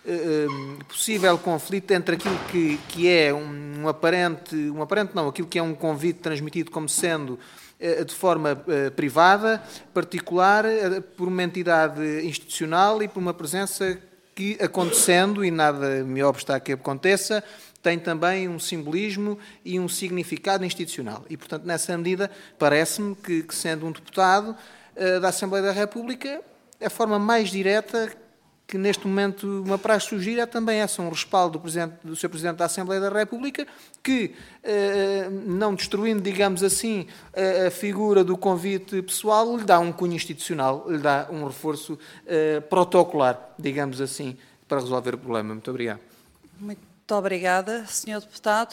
uh, possível conflito entre aquilo que, que é um, um aparente, um aparente não, aquilo que é um convite transmitido como sendo uh, de forma uh, privada, particular, uh, por uma entidade institucional e por uma presença que, acontecendo, e nada me obsta que aconteça, tem também um simbolismo e um significado institucional. E, portanto, nessa medida, parece-me que, que, sendo um deputado uh, da Assembleia da República, a forma mais direta que, neste momento, me apraz sugerir é também essa, um respaldo do, presidente, do senhor Presidente da Assembleia da República, que, uh, não destruindo, digamos assim, a, a figura do convite pessoal, lhe dá um cunho institucional, lhe dá um reforço uh, protocolar, digamos assim, para resolver o problema. Muito obrigado. Muito Muito obrigada, senhor Deputado.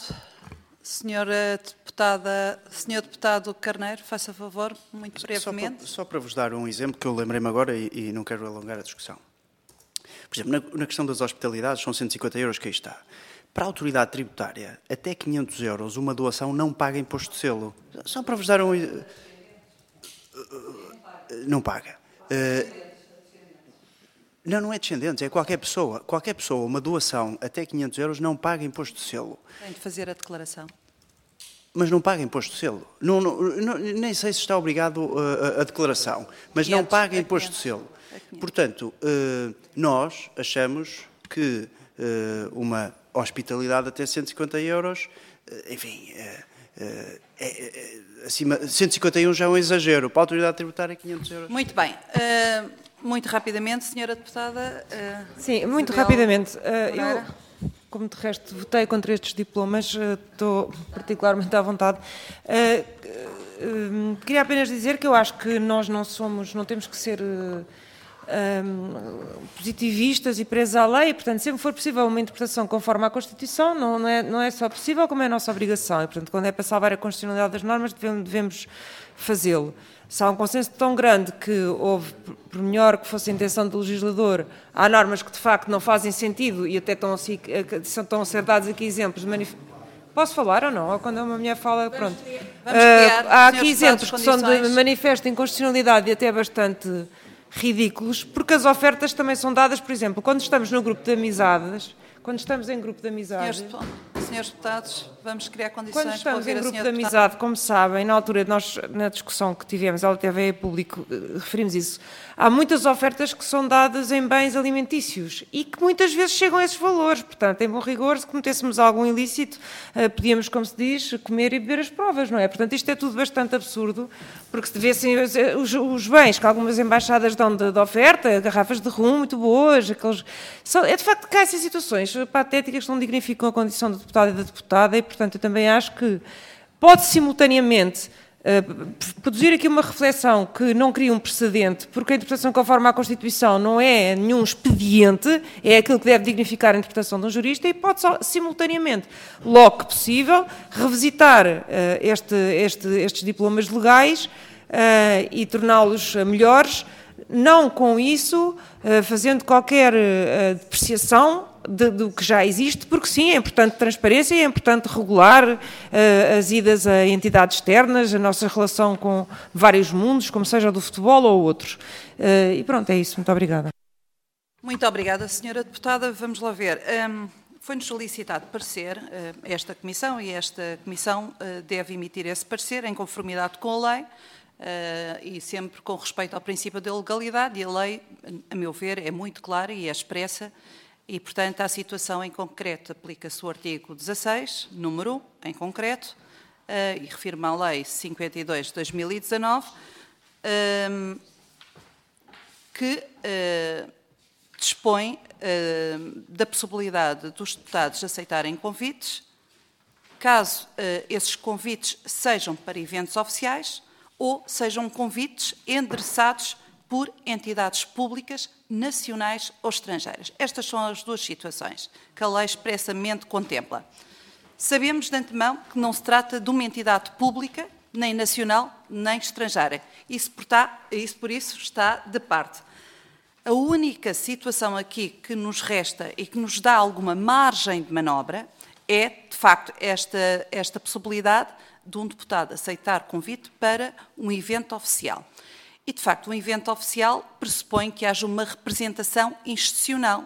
Senhora Deputada, senhor Deputado Carneiro, faça favor, muito brevemente. Só para, só para vos dar um exemplo que eu lembrei-me agora e, e não quero alongar a discussão. Por exemplo, na, na questão das hospitalidades, são cento e cinquenta euros que aí está. Para a autoridade tributária, até quinhentos euros, uma doação não paga imposto de selo. Só para vos dar um... Não paga. Uh, Não, não é descendentes, é qualquer pessoa. Qualquer pessoa, uma doação até quinhentos euros não paga imposto de selo. Tem de fazer a declaração. Mas não paga imposto de selo. Não, não, não, nem sei se está obrigado a, a, a declaração, mas quinhentos, não paga imposto de selo. Portanto, uh, nós achamos que uh, uma hospitalidade até cento e cinquenta euros, uh, enfim, uh, uh, é, é, acima, cento e cinquenta e um já é um exagero. Para a autoridade tributária, quinhentos euros. Muito bem. Uh, Muito rapidamente, senhora Deputada. Uh, Sim, muito Isabel rapidamente. Uh, eu, como de resto votei contra estes diplomas, estou particularmente à vontade. Uh, uh, queria apenas dizer que eu acho que nós não somos, não temos que ser uh, um, positivistas e presos à lei, portanto, sempre for possível uma interpretação conforme à Constituição, não, não, é, não é só possível, como é a nossa obrigação. E, portanto, quando é para salvar a constitucionalidade das normas, devemos, devemos fazê-lo. Se há um consenso tão grande que houve, por melhor que fosse a intenção do legislador, há normas que de facto não fazem sentido e até estão, assim, estão a ser dados aqui exemplos de manif... Posso falar ou não? Ou quando uma mulher fala, pronto. Vamos criar, uh, há aqui exemplos que são de manifesto inconstitucionalidade e até bastante ridículos, porque as ofertas também são dadas, por exemplo, quando estamos no grupo de amizades, quando estamos em grupo de amizades... Senhores deputados, vamos criar condições Quando estamos para ouvir em grupo a de senhora amizade, como sabem, na altura, nós, na discussão que tivemos, ela teve a público, referimos isso, há muitas ofertas que são dadas em bens alimentícios e que muitas vezes chegam a esses valores. Portanto, em bom rigor, se cometêssemos algum ilícito, podíamos, como se diz, comer e beber as provas, não é? Portanto, isto é tudo bastante absurdo, porque se devessem os, os bens que algumas embaixadas dão de, de oferta, garrafas de rum muito boas, aqueles... São, é de facto que há essas situações patéticas que não dignificam a condição do deputado e da deputada e, portanto, eu também acho que pode simultaneamente uh, produzir aqui uma reflexão que não cria um precedente, porque a interpretação conforme à Constituição não é nenhum expediente, é aquilo que deve dignificar a interpretação de um jurista e pode só, simultaneamente, logo que possível, revisitar uh, este, este, estes diplomas legais uh, e torná-los melhores, não com isso uh, fazendo qualquer uh, depreciação De, do que já existe, porque sim, é importante transparência e é importante regular uh, as idas a entidades externas, a nossa relação com vários mundos, como seja do futebol ou outros. Uh, e pronto, é isso. Muito obrigada. Muito obrigada, senhora deputada. Vamos lá ver. Um, foi-nos solicitado parecer uh, esta comissão e esta comissão uh, deve emitir esse parecer em conformidade com a lei uh, e sempre com respeito ao princípio da legalidade, e a lei, a meu ver, é muito clara e é expressa. E, portanto, à situação em concreto aplica-se o artigo dezasseis, número um, em concreto, uh, e refiro-me à Lei cinquenta e dois de dois mil e dezanove, uh, que uh, dispõe uh, da possibilidade dos deputados aceitarem convites, caso uh, esses convites sejam para eventos oficiais ou sejam convites endereçados por entidades públicas nacionais ou estrangeiras. Estas são as duas situações que a lei expressamente contempla. Sabemos de antemão que não se trata de uma entidade pública, nem nacional, nem estrangeira. Isso por, tá, isso por isso está de parte. A única situação aqui que nos resta e que nos dá alguma margem de manobra é, de facto, esta, esta possibilidade de um deputado aceitar convite para um evento oficial. E, de facto, um evento oficial pressupõe que haja uma representação institucional.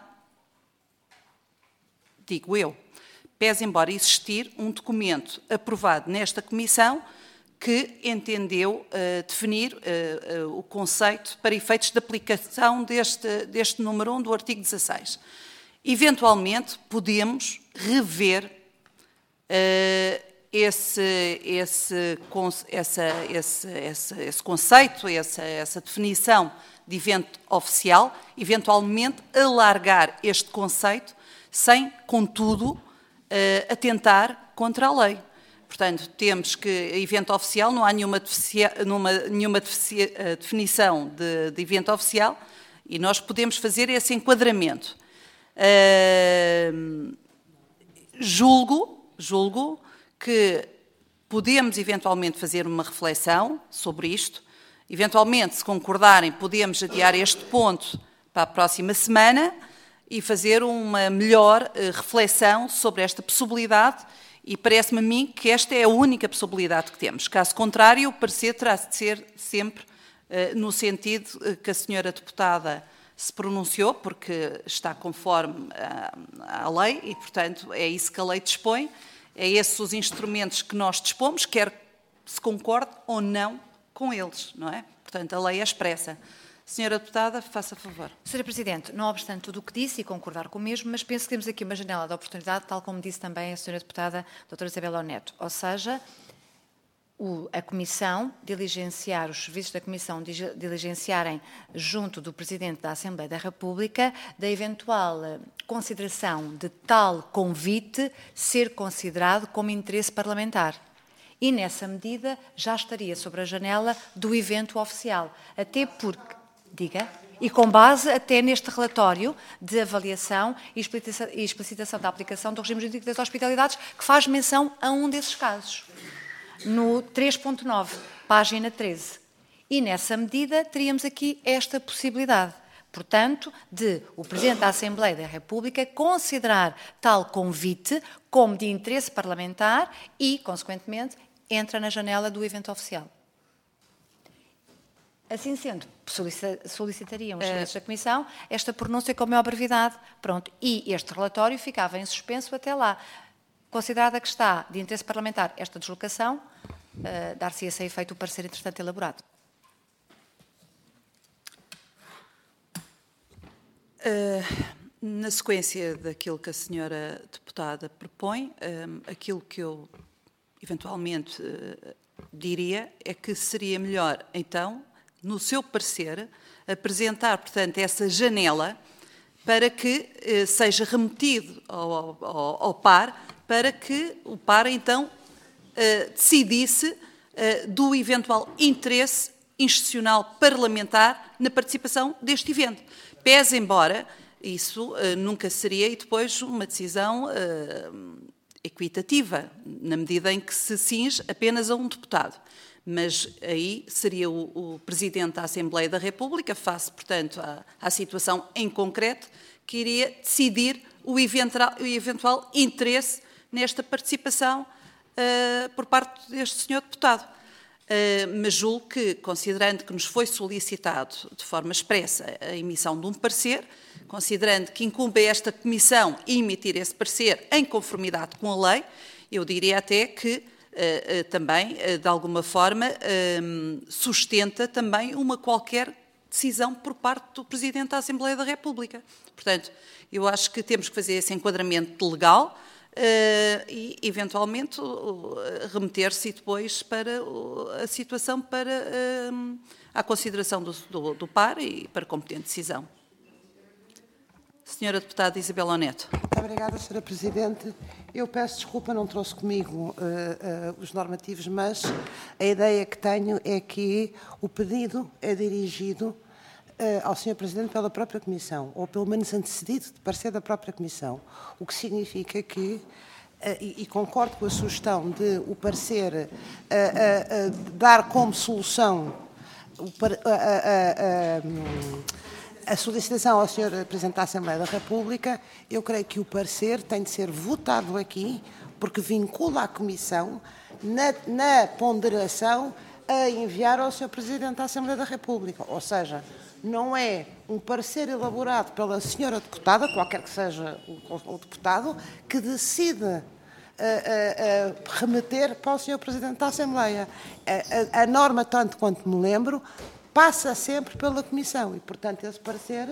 Digo eu. Pese embora existir um documento aprovado nesta comissão que entendeu uh, definir uh, uh, o conceito para efeitos de aplicação deste, deste número um do artigo dezasseis. Eventualmente, podemos rever uh, Esse, esse, essa, esse, esse, esse conceito, essa, essa definição de evento oficial, eventualmente alargar este conceito sem, contudo, uh, atentar contra a lei. Portanto, temos que, evento oficial, não há nenhuma, deficia, numa, nenhuma deficia, definição de, de evento oficial e nós podemos fazer esse enquadramento. Uh, julgo, julgo, que podemos eventualmente fazer uma reflexão sobre isto, eventualmente, se concordarem, podemos adiar este ponto para a próxima semana e fazer uma melhor uh, reflexão sobre esta possibilidade e parece-me a mim que esta é a única possibilidade que temos. Caso contrário, o parecer terá de ser sempre uh, no sentido uh, que a senhora deputada se pronunciou, porque está conforme à lei e, portanto, é isso que a lei dispõe. É esses os instrumentos que nós dispomos, quer se concorde ou não com eles, não é? Portanto, a lei é expressa. Senhora deputada, faça favor. Senhora Presidente, não obstante tudo o que disse e concordar com o mesmo, mas penso que temos aqui uma janela de oportunidade, tal como disse também a senhora deputada doutora Isabel Neto. Ou seja, o, a Comissão diligenciar, os serviços da Comissão diligenciarem junto do Presidente da Assembleia da República da eventual consideração de tal convite ser considerado como interesse parlamentar. E, nessa medida, já estaria sobre a janela do evento oficial. Até porque, diga, e com base até neste relatório de avaliação e explicitação da aplicação do regime jurídico das hospitalidades, que faz menção a um desses casos, no três ponto nove, página treze. E, nessa medida, teríamos aqui esta possibilidade. Portanto, de o Presidente da Assembleia da República considerar tal convite como de interesse parlamentar e, consequentemente, entra na janela do evento oficial. Assim sendo, solicitaríam os serviços da Comissão esta pronúncia com a maior brevidade. Pronto. E este relatório ficava em suspenso até lá. Considerada que está de interesse parlamentar esta deslocação, uh, dar-se-ia a efeito o parecer, entretanto, elaborado. Uh, na sequência daquilo que a senhora deputada propõe, um, aquilo que eu eventualmente uh, diria é que seria melhor, então, no seu parecer, apresentar, portanto, essa janela para que uh, seja remetido ao, ao, ao P A R, para que o P A R, então, uh, decidisse uh, do eventual interesse institucional parlamentar na participação deste evento. Pese embora isso uh, nunca seria e depois uma decisão uh, equitativa, na medida em que se cinge apenas a um deputado. Mas aí seria o, o Presidente da Assembleia da República, face, portanto, à, à situação em concreto, que iria decidir o eventual, o eventual interesse nesta participação uh, por parte deste senhor deputado. Uh, mas julgo que, considerando que nos foi solicitado de forma expressa a emissão de um parecer, considerando que incumbe a esta Comissão emitir esse parecer em conformidade com a lei, eu diria até que uh, uh, também, uh, de alguma forma, uh, sustenta também uma qualquer decisão por parte do Presidente da Assembleia da República. Portanto, eu acho que temos que fazer esse enquadramento legal, Uh, e, eventualmente, uh, remeter-se depois para uh, a situação para uh, a consideração do, do, do P A R e para competente decisão. Senhora Deputada Isabel Neto. Muito obrigada, Senhora Presidente. Eu peço desculpa, não trouxe comigo uh, uh, os normativos, mas a ideia que tenho é que o pedido é dirigido ao senhor Presidente pela própria Comissão, ou pelo menos antecedido de parecer da própria Comissão, o que significa que, e, e concordo com a sugestão de o parecer a, a, a dar como solução o, a, a, a, a solicitação ao senhor Presidente da Assembleia da República, eu creio que o parecer tem de ser votado aqui, porque vincula a Comissão na, na ponderação a enviar ao senhor Presidente da Assembleia da República, ou seja, não é um parecer elaborado pela senhora deputada, qualquer que seja o, o deputado, que decide uh, uh, uh, remeter para o senhor Presidente da Assembleia. A, a, a norma, tanto quanto me lembro, passa sempre pela Comissão e, portanto, esse parecer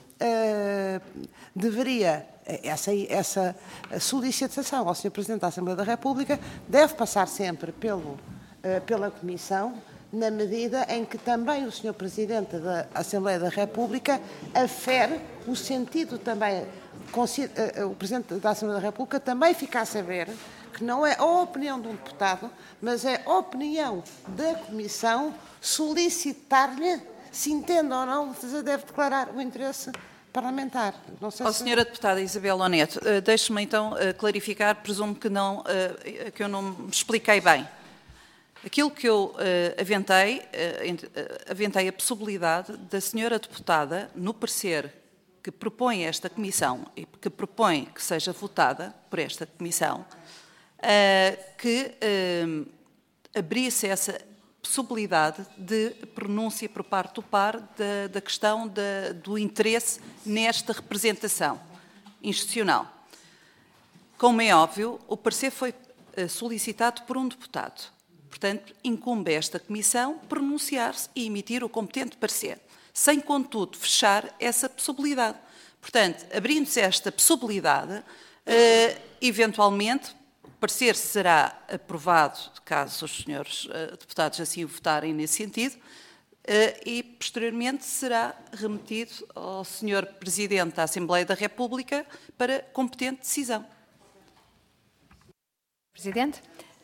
uh, deveria, essa, essa solicitação ao senhor Presidente da Assembleia da República deve passar sempre pelo, uh, pela Comissão, na medida em que também o senhor Presidente da Assembleia da República afere o sentido também, o Presidente da Assembleia da República também fica a saber que não é a opinião de um deputado, mas é a opinião da Comissão solicitar-lhe se entende ou não, se deve declarar o interesse parlamentar. Não sei oh, se... Senhora Deputada Isabel Neto, uh, deixe-me então uh, clarificar, presumo que, não, uh, que eu não me expliquei bem. Aquilo que eu uh, aventei, uh, aventei a possibilidade da senhora deputada, no parecer que propõe esta comissão e que propõe que seja votada por esta comissão, uh, que uh, abrisse essa possibilidade de pronúncia por parte do P A R da, da questão da, do interesse nesta representação institucional. Como é óbvio, o parecer foi uh, solicitado por um deputado. Portanto, incumbe a esta Comissão pronunciar-se e emitir o competente parecer, sem, contudo, fechar essa possibilidade. Portanto, abrindo-se esta possibilidade, eh, eventualmente, parecer será aprovado, caso os senhores uh, deputados assim o votarem nesse sentido, uh, e posteriormente será remetido ao senhor Presidente da Assembleia da República para competente decisão. Presidente?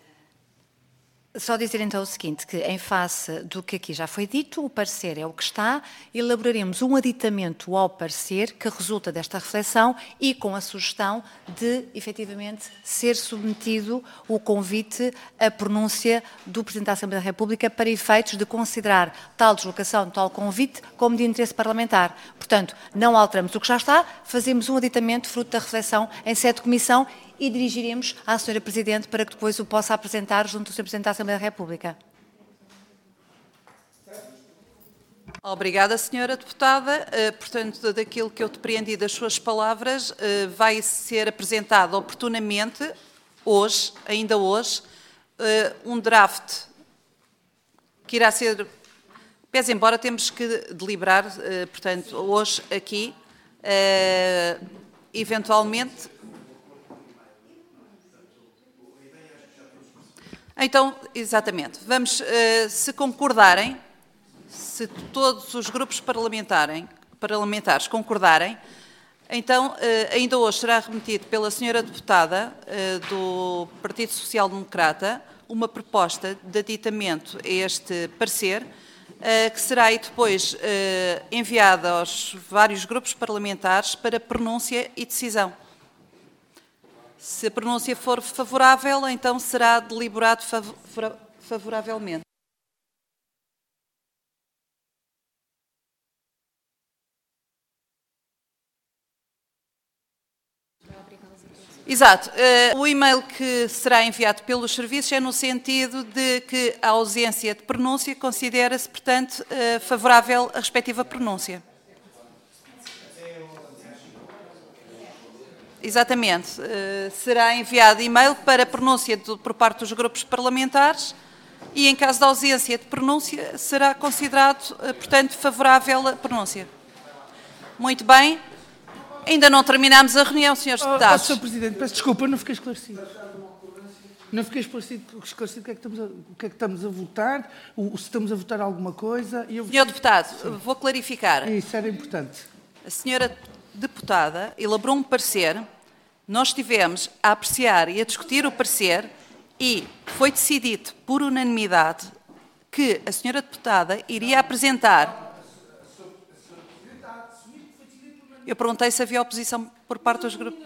Só dizer então o seguinte, que em face do que aqui já foi dito, o parecer é o que está, elaboraremos um aditamento ao parecer que resulta desta reflexão e com a sugestão de, efetivamente, ser submetido o convite à pronúncia do Presidente da Assembleia da República para efeitos de considerar tal deslocação, tal convite, como de interesse parlamentar. Portanto, não alteramos o que já está, fazemos um aditamento fruto da reflexão em sede de comissão e dirigiremos à senhora Presidente para que depois o possa apresentar junto do senhor Presidente da Assembleia da República. Obrigada, senhora Deputada. Portanto, daquilo que eu depreendi das suas palavras, vai ser apresentado oportunamente, hoje, ainda hoje, um draft que irá ser, pese embora temos que deliberar, portanto, hoje aqui, eventualmente. Então, exatamente, vamos, se concordarem, se todos os grupos parlamentares concordarem, então, ainda hoje será remetido pela senhora Deputada do Partido Social Democrata uma proposta de aditamento a este parecer, que será aí depois enviada aos vários grupos parlamentares para pronúncia e decisão. Se a pronúncia for favorável, então será deliberado favoravelmente. Exato. Uh, o e-mail que será enviado pelos serviços é no sentido de que a ausência de pronúncia considera-se, portanto, uh, favorável à respectiva pronúncia. Exatamente. Uh, será enviado e-mail para pronúncia de, por parte dos grupos parlamentares e, em caso de ausência de pronúncia, será considerado, uh, portanto, favorável à pronúncia. Muito bem. Ainda não terminámos a reunião, senhores deputados. Oh, senhor Presidente, peço desculpa, não fiquei esclarecido. Não fiquei esclarecido, esclarecido o, que é que estamos a, o que é que estamos a votar, o, se estamos a votar alguma coisa. E eu... Senhor Deputado, sim, vou clarificar. Isso era importante. A senhora Deputada elaborou um parecer, nós estivemos a apreciar e a discutir o parecer e foi decidido por unanimidade que a senhora Deputada iria apresentar... Eu perguntei se havia oposição por parte dos grupos.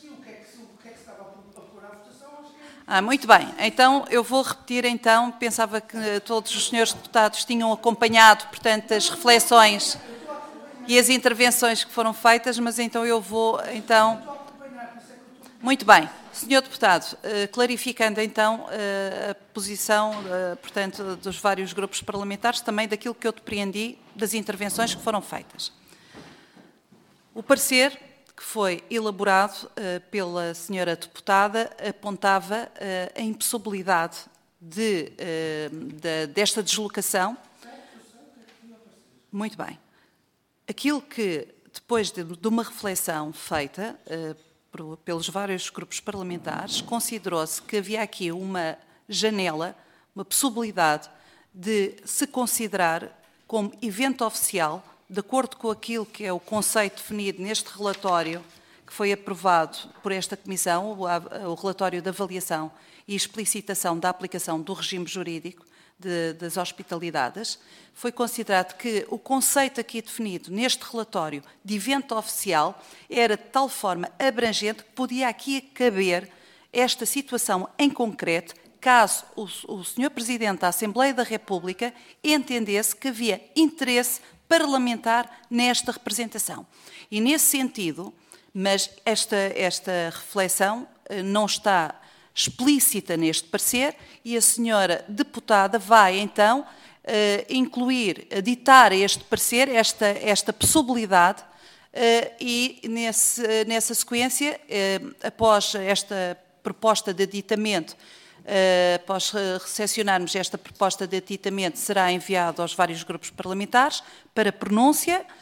Ah, muito bem. Então, eu vou repetir, então, pensava que todos os senhores deputados tinham acompanhado, portanto, as reflexões e as intervenções que foram feitas, mas então eu vou, então... Muito bem. senhor Deputado, clarificando, então, a posição, portanto, dos vários grupos parlamentares, também daquilo que eu depreendi das intervenções que foram feitas. O parecer que foi elaborado uh, pela senhora Deputada apontava uh, a impossibilidade de, uh, de, desta deslocação. Muito bem. Aquilo que, depois de, de uma reflexão feita uh, por, pelos vários grupos parlamentares, considerou-se que havia aqui uma janela, uma possibilidade de se considerar como evento oficial, de acordo com aquilo que é o conceito definido neste relatório que foi aprovado por esta Comissão, o relatório de avaliação e explicitação da aplicação do regime jurídico de, das hospitalidades, foi considerado que o conceito aqui definido neste relatório de evento oficial era de tal forma abrangente que podia aqui caber esta situação em concreto, caso o, o senhor Presidente da Assembleia da República entendesse que havia interesse parlamentar nesta representação. E nesse sentido, mas esta, esta reflexão não está explícita neste parecer e a senhora Deputada vai então incluir, ditar este parecer, esta, esta possibilidade e nesse, nessa sequência, após esta proposta de aditamento, Uh, após recepcionarmos esta proposta de aditamento, será enviado aos vários grupos parlamentares para pronúncia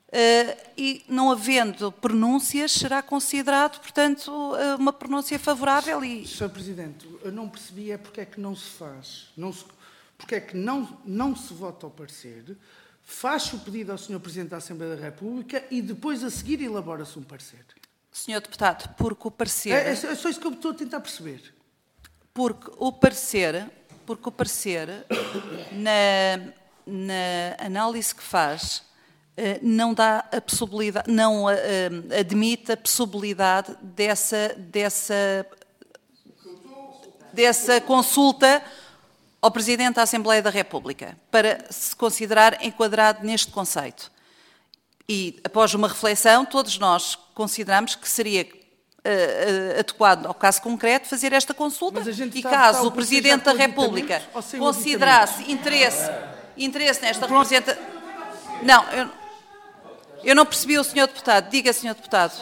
e, não havendo pronúncias, será considerado, portanto, uma pronúncia favorável. E... senhor Presidente, eu não percebi é porque é que não se faz, não se, porque é que não, não se vota ao parecer, faz-se o pedido ao senhor Presidente da Assembleia da República e depois, a seguir, elabora-se um parecer. senhor Deputado, porque o parecer... É, é só isso que eu estou a tentar perceber. Porque o parecer, porque o parecer na, na análise que faz, não dá a possibilidade, não admite a possibilidade dessa, dessa, dessa consulta ao Presidente da Assembleia da República, para se considerar enquadrado neste conceito. E, após uma reflexão, todos nós consideramos que seria uh, uh, adequado, ao caso concreto, fazer esta consulta e, caso o Presidente da República considerasse interesse, interesse nesta representação... Não, eu, eu não percebi o senhor Deputado. Diga, senhor Deputado.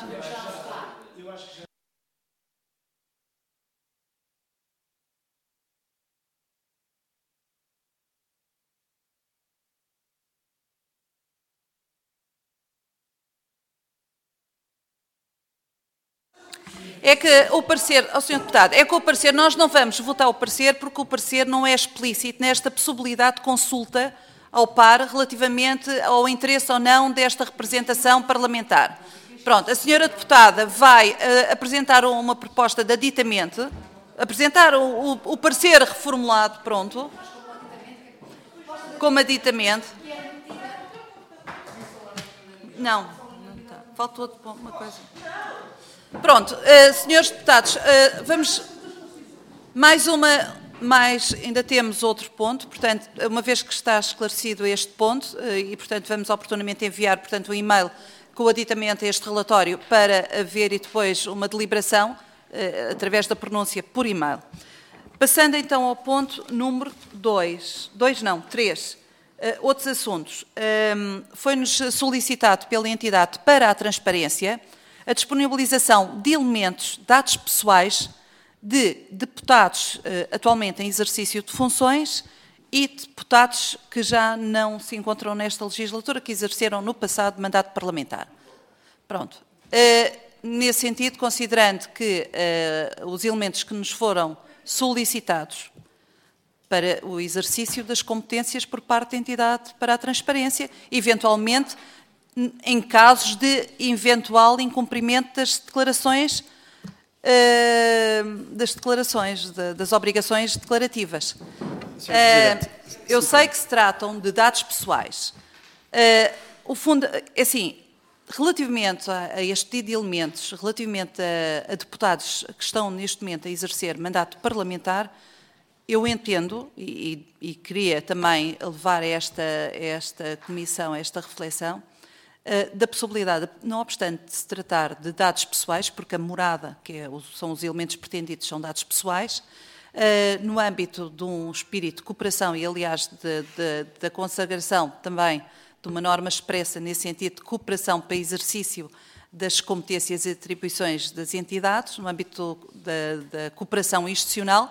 É que o parecer, ao senhor Deputado, é que o parecer, nós não vamos votar o parecer porque o parecer não é explícito nesta possibilidade de consulta ao par relativamente ao interesse ou não desta representação parlamentar. Pronto, a senhora Deputada vai uh, apresentar uma proposta de aditamento, apresentar o, o, o parecer reformulado, pronto, como aditamento. Não, não está. Faltou uma coisa. Pronto, uh, senhores deputados, uh, vamos mais uma, mais, ainda temos outro ponto, portanto, uma vez que está esclarecido este ponto, uh, e portanto vamos oportunamente enviar, portanto, um e-mail com o aditamento a este relatório para haver e depois uma deliberação, uh, através da pronúncia por e-mail. Passando então ao ponto número dois, dois não, três, uh, outros assuntos. Um, foi-nos solicitado pela entidade para a transparência a disponibilização de elementos, dados pessoais de deputados eh, atualmente em exercício de funções e deputados que já não se encontram nesta legislatura, que exerceram no passado mandato parlamentar. Pronto. Eh, nesse sentido, considerando que eh, os elementos que nos foram solicitados para o exercício das competências por parte da entidade para a transparência, eventualmente em casos de eventual incumprimento das declarações, uh, das declarações, de, das obrigações declarativas. Uh, eu sei que se tratam de dados pessoais. Uh, o fundo, assim, relativamente a, a este tipo de elementos, relativamente a, a deputados que estão neste momento a exercer mandato parlamentar, eu entendo, e, e queria também levar esta, esta comissão, esta reflexão, da possibilidade, não obstante se tratar de dados pessoais, porque a morada, que é, são os elementos pretendidos, são dados pessoais, no âmbito de um espírito de cooperação e, aliás, de, de, da consagração também de uma norma expressa nesse sentido de cooperação para exercício das competências e atribuições das entidades, no âmbito da, da cooperação institucional,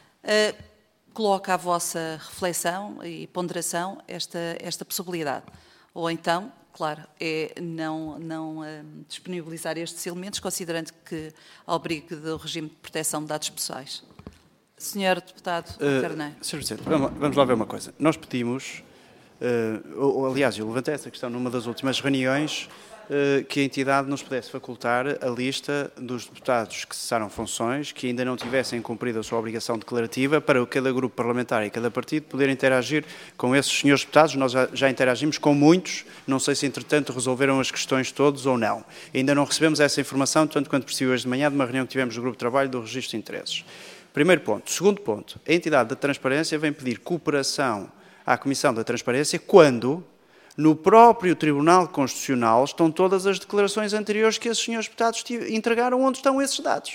coloca à vossa reflexão e ponderação esta, esta possibilidade. Ou então, claro, é não, não um, disponibilizar estes elementos, considerando que obrigue do regime de proteção de dados pessoais. senhor Deputado uh, Carneiro. senhor Presidente, vamos lá, vamos lá ver uma coisa. Nós pedimos, uh, ou, aliás, eu levantei essa questão numa das últimas reuniões, uh, que a entidade nos pudesse facultar a lista dos deputados que cessaram funções, que ainda não tivessem cumprido a sua obrigação declarativa, para cada grupo parlamentar e cada partido poder interagir com esses senhores deputados. Nós já, já interagimos com muitos, não sei se entretanto resolveram as questões todos ou não. Ainda não recebemos essa informação, tanto quanto percebi hoje de manhã, de uma reunião que tivemos no grupo de trabalho do Registro de Interesses. Primeiro ponto. Segundo ponto, a entidade da Transparência vem pedir cooperação à Comissão da Transparência quando, no próprio Tribunal Constitucional, estão todas as declarações anteriores que esses senhores deputados entregaram, onde estão esses dados.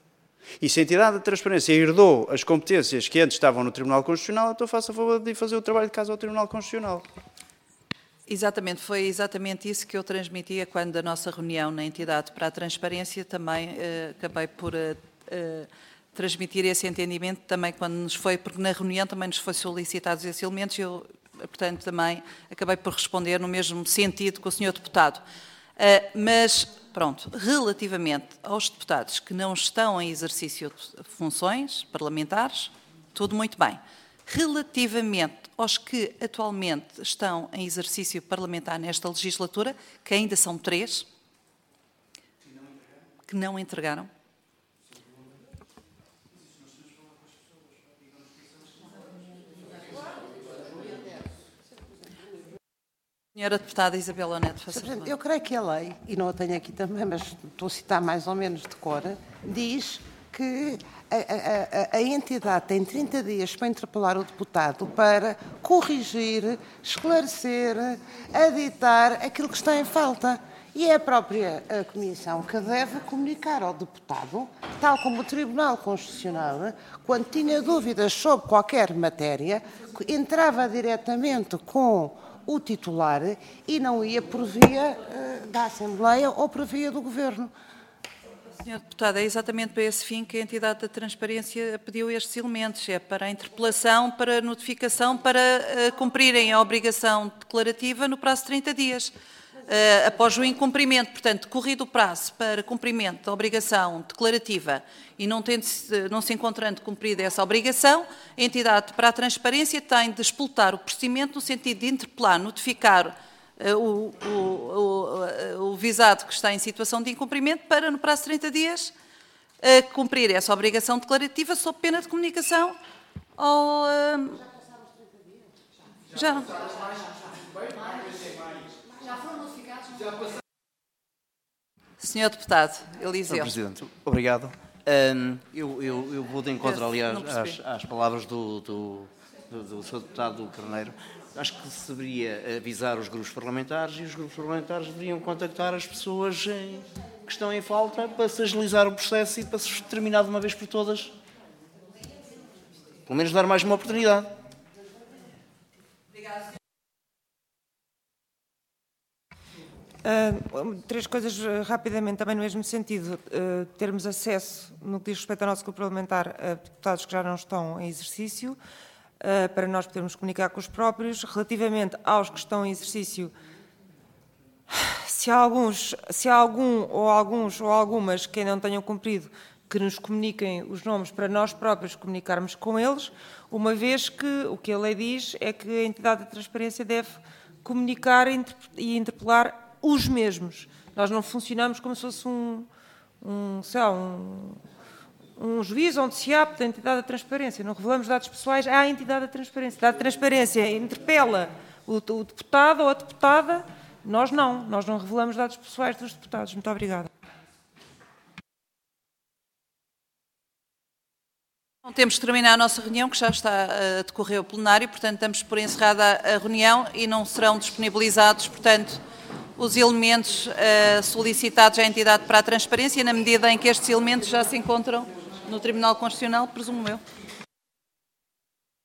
E se a entidade da Transparência herdou as competências que antes estavam no Tribunal Constitucional, então faça a favor de fazer o trabalho de casa ao Tribunal Constitucional. Exatamente, foi exatamente isso que eu transmitia quando da nossa reunião na entidade para a transparência também uh, acabei por uh, uh, transmitir esse entendimento também quando nos foi, porque na reunião também nos foi solicitados esses elementos e eu portanto também acabei por responder no mesmo sentido que o senhor deputado. Mas, pronto, relativamente aos deputados que não estão em exercício de funções parlamentares, tudo muito bem. Relativamente aos que atualmente estão em exercício parlamentar nesta legislatura, que ainda são três, que não entregaram. Senhora Deputada Isabel Neto, faça favor. Eu creio que a lei, e não a tenho aqui também, mas estou a citar mais ou menos de cor, diz que a, a, a, a entidade tem trinta dias para interpelar o deputado para corrigir, esclarecer, aditar aquilo que está em falta. E é a própria a Comissão que deve comunicar ao deputado, tal como o Tribunal Constitucional, quando tinha dúvidas sobre qualquer matéria, entrava diretamente com o titular e não ia por via uh, da Assembleia ou por via do Governo. Senhora Deputada, é exatamente para esse fim que a entidade da transparência pediu estes elementos. É para a interpelação, para a notificação, para uh, cumprirem a obrigação declarativa no prazo de trinta dias. Uh, após o incumprimento, portanto, corrido o prazo para cumprimento da obrigação declarativa e não, tendo, não se encontrando cumprida essa obrigação, a entidade para a transparência tem de explotar o procedimento no sentido de interpelar, notificar uh, o, o, o, o visado que está em situação de incumprimento para, no prazo de trinta dias, uh, cumprir essa obrigação declarativa sob pena de comunicação ao... Uh, já. Senhor Deputado Eliseu. Senhor Presidente, obrigado. Um, eu, eu, eu vou de encontro, aliás, às, às palavras do, do, do, do senhor Deputado Carneiro. Acho que se deveria avisar os grupos parlamentares e os grupos parlamentares deveriam contactar as pessoas em, que estão em falta para se agilizar o processo e para se terminar de uma vez por todas. Pelo menos dar mais uma oportunidade. Uh, três coisas uh, rapidamente, também no mesmo sentido. Uh, termos acesso, no que diz respeito ao nosso grupo parlamentar, a deputados que já não estão em exercício, uh, para nós podermos comunicar com os próprios. Relativamente aos que estão em exercício, se há alguns, se há algum ou alguns ou algumas que ainda não tenham cumprido, que nos comuniquem os nomes para nós próprios comunicarmos com eles, uma vez que o que a lei diz é que a entidade de transparência deve comunicar e interpelar os mesmos. Nós não funcionamos como se fosse um, um, sei lá, um, um juiz onde se apta a entidade da transparência. Não revelamos dados pessoais à entidade da transparência. A entidade da transparência interpela o, o deputado ou a deputada. Nós não. Nós não revelamos dados pessoais dos deputados. Muito obrigada. Temos de terminar a nossa reunião, que já está a decorrer o plenário, portanto, damos por encerrada a reunião e não serão disponibilizados, portanto, os elementos uh, solicitados à entidade para a transparência, na medida em que estes elementos já se encontram no Tribunal Constitucional, presumo eu.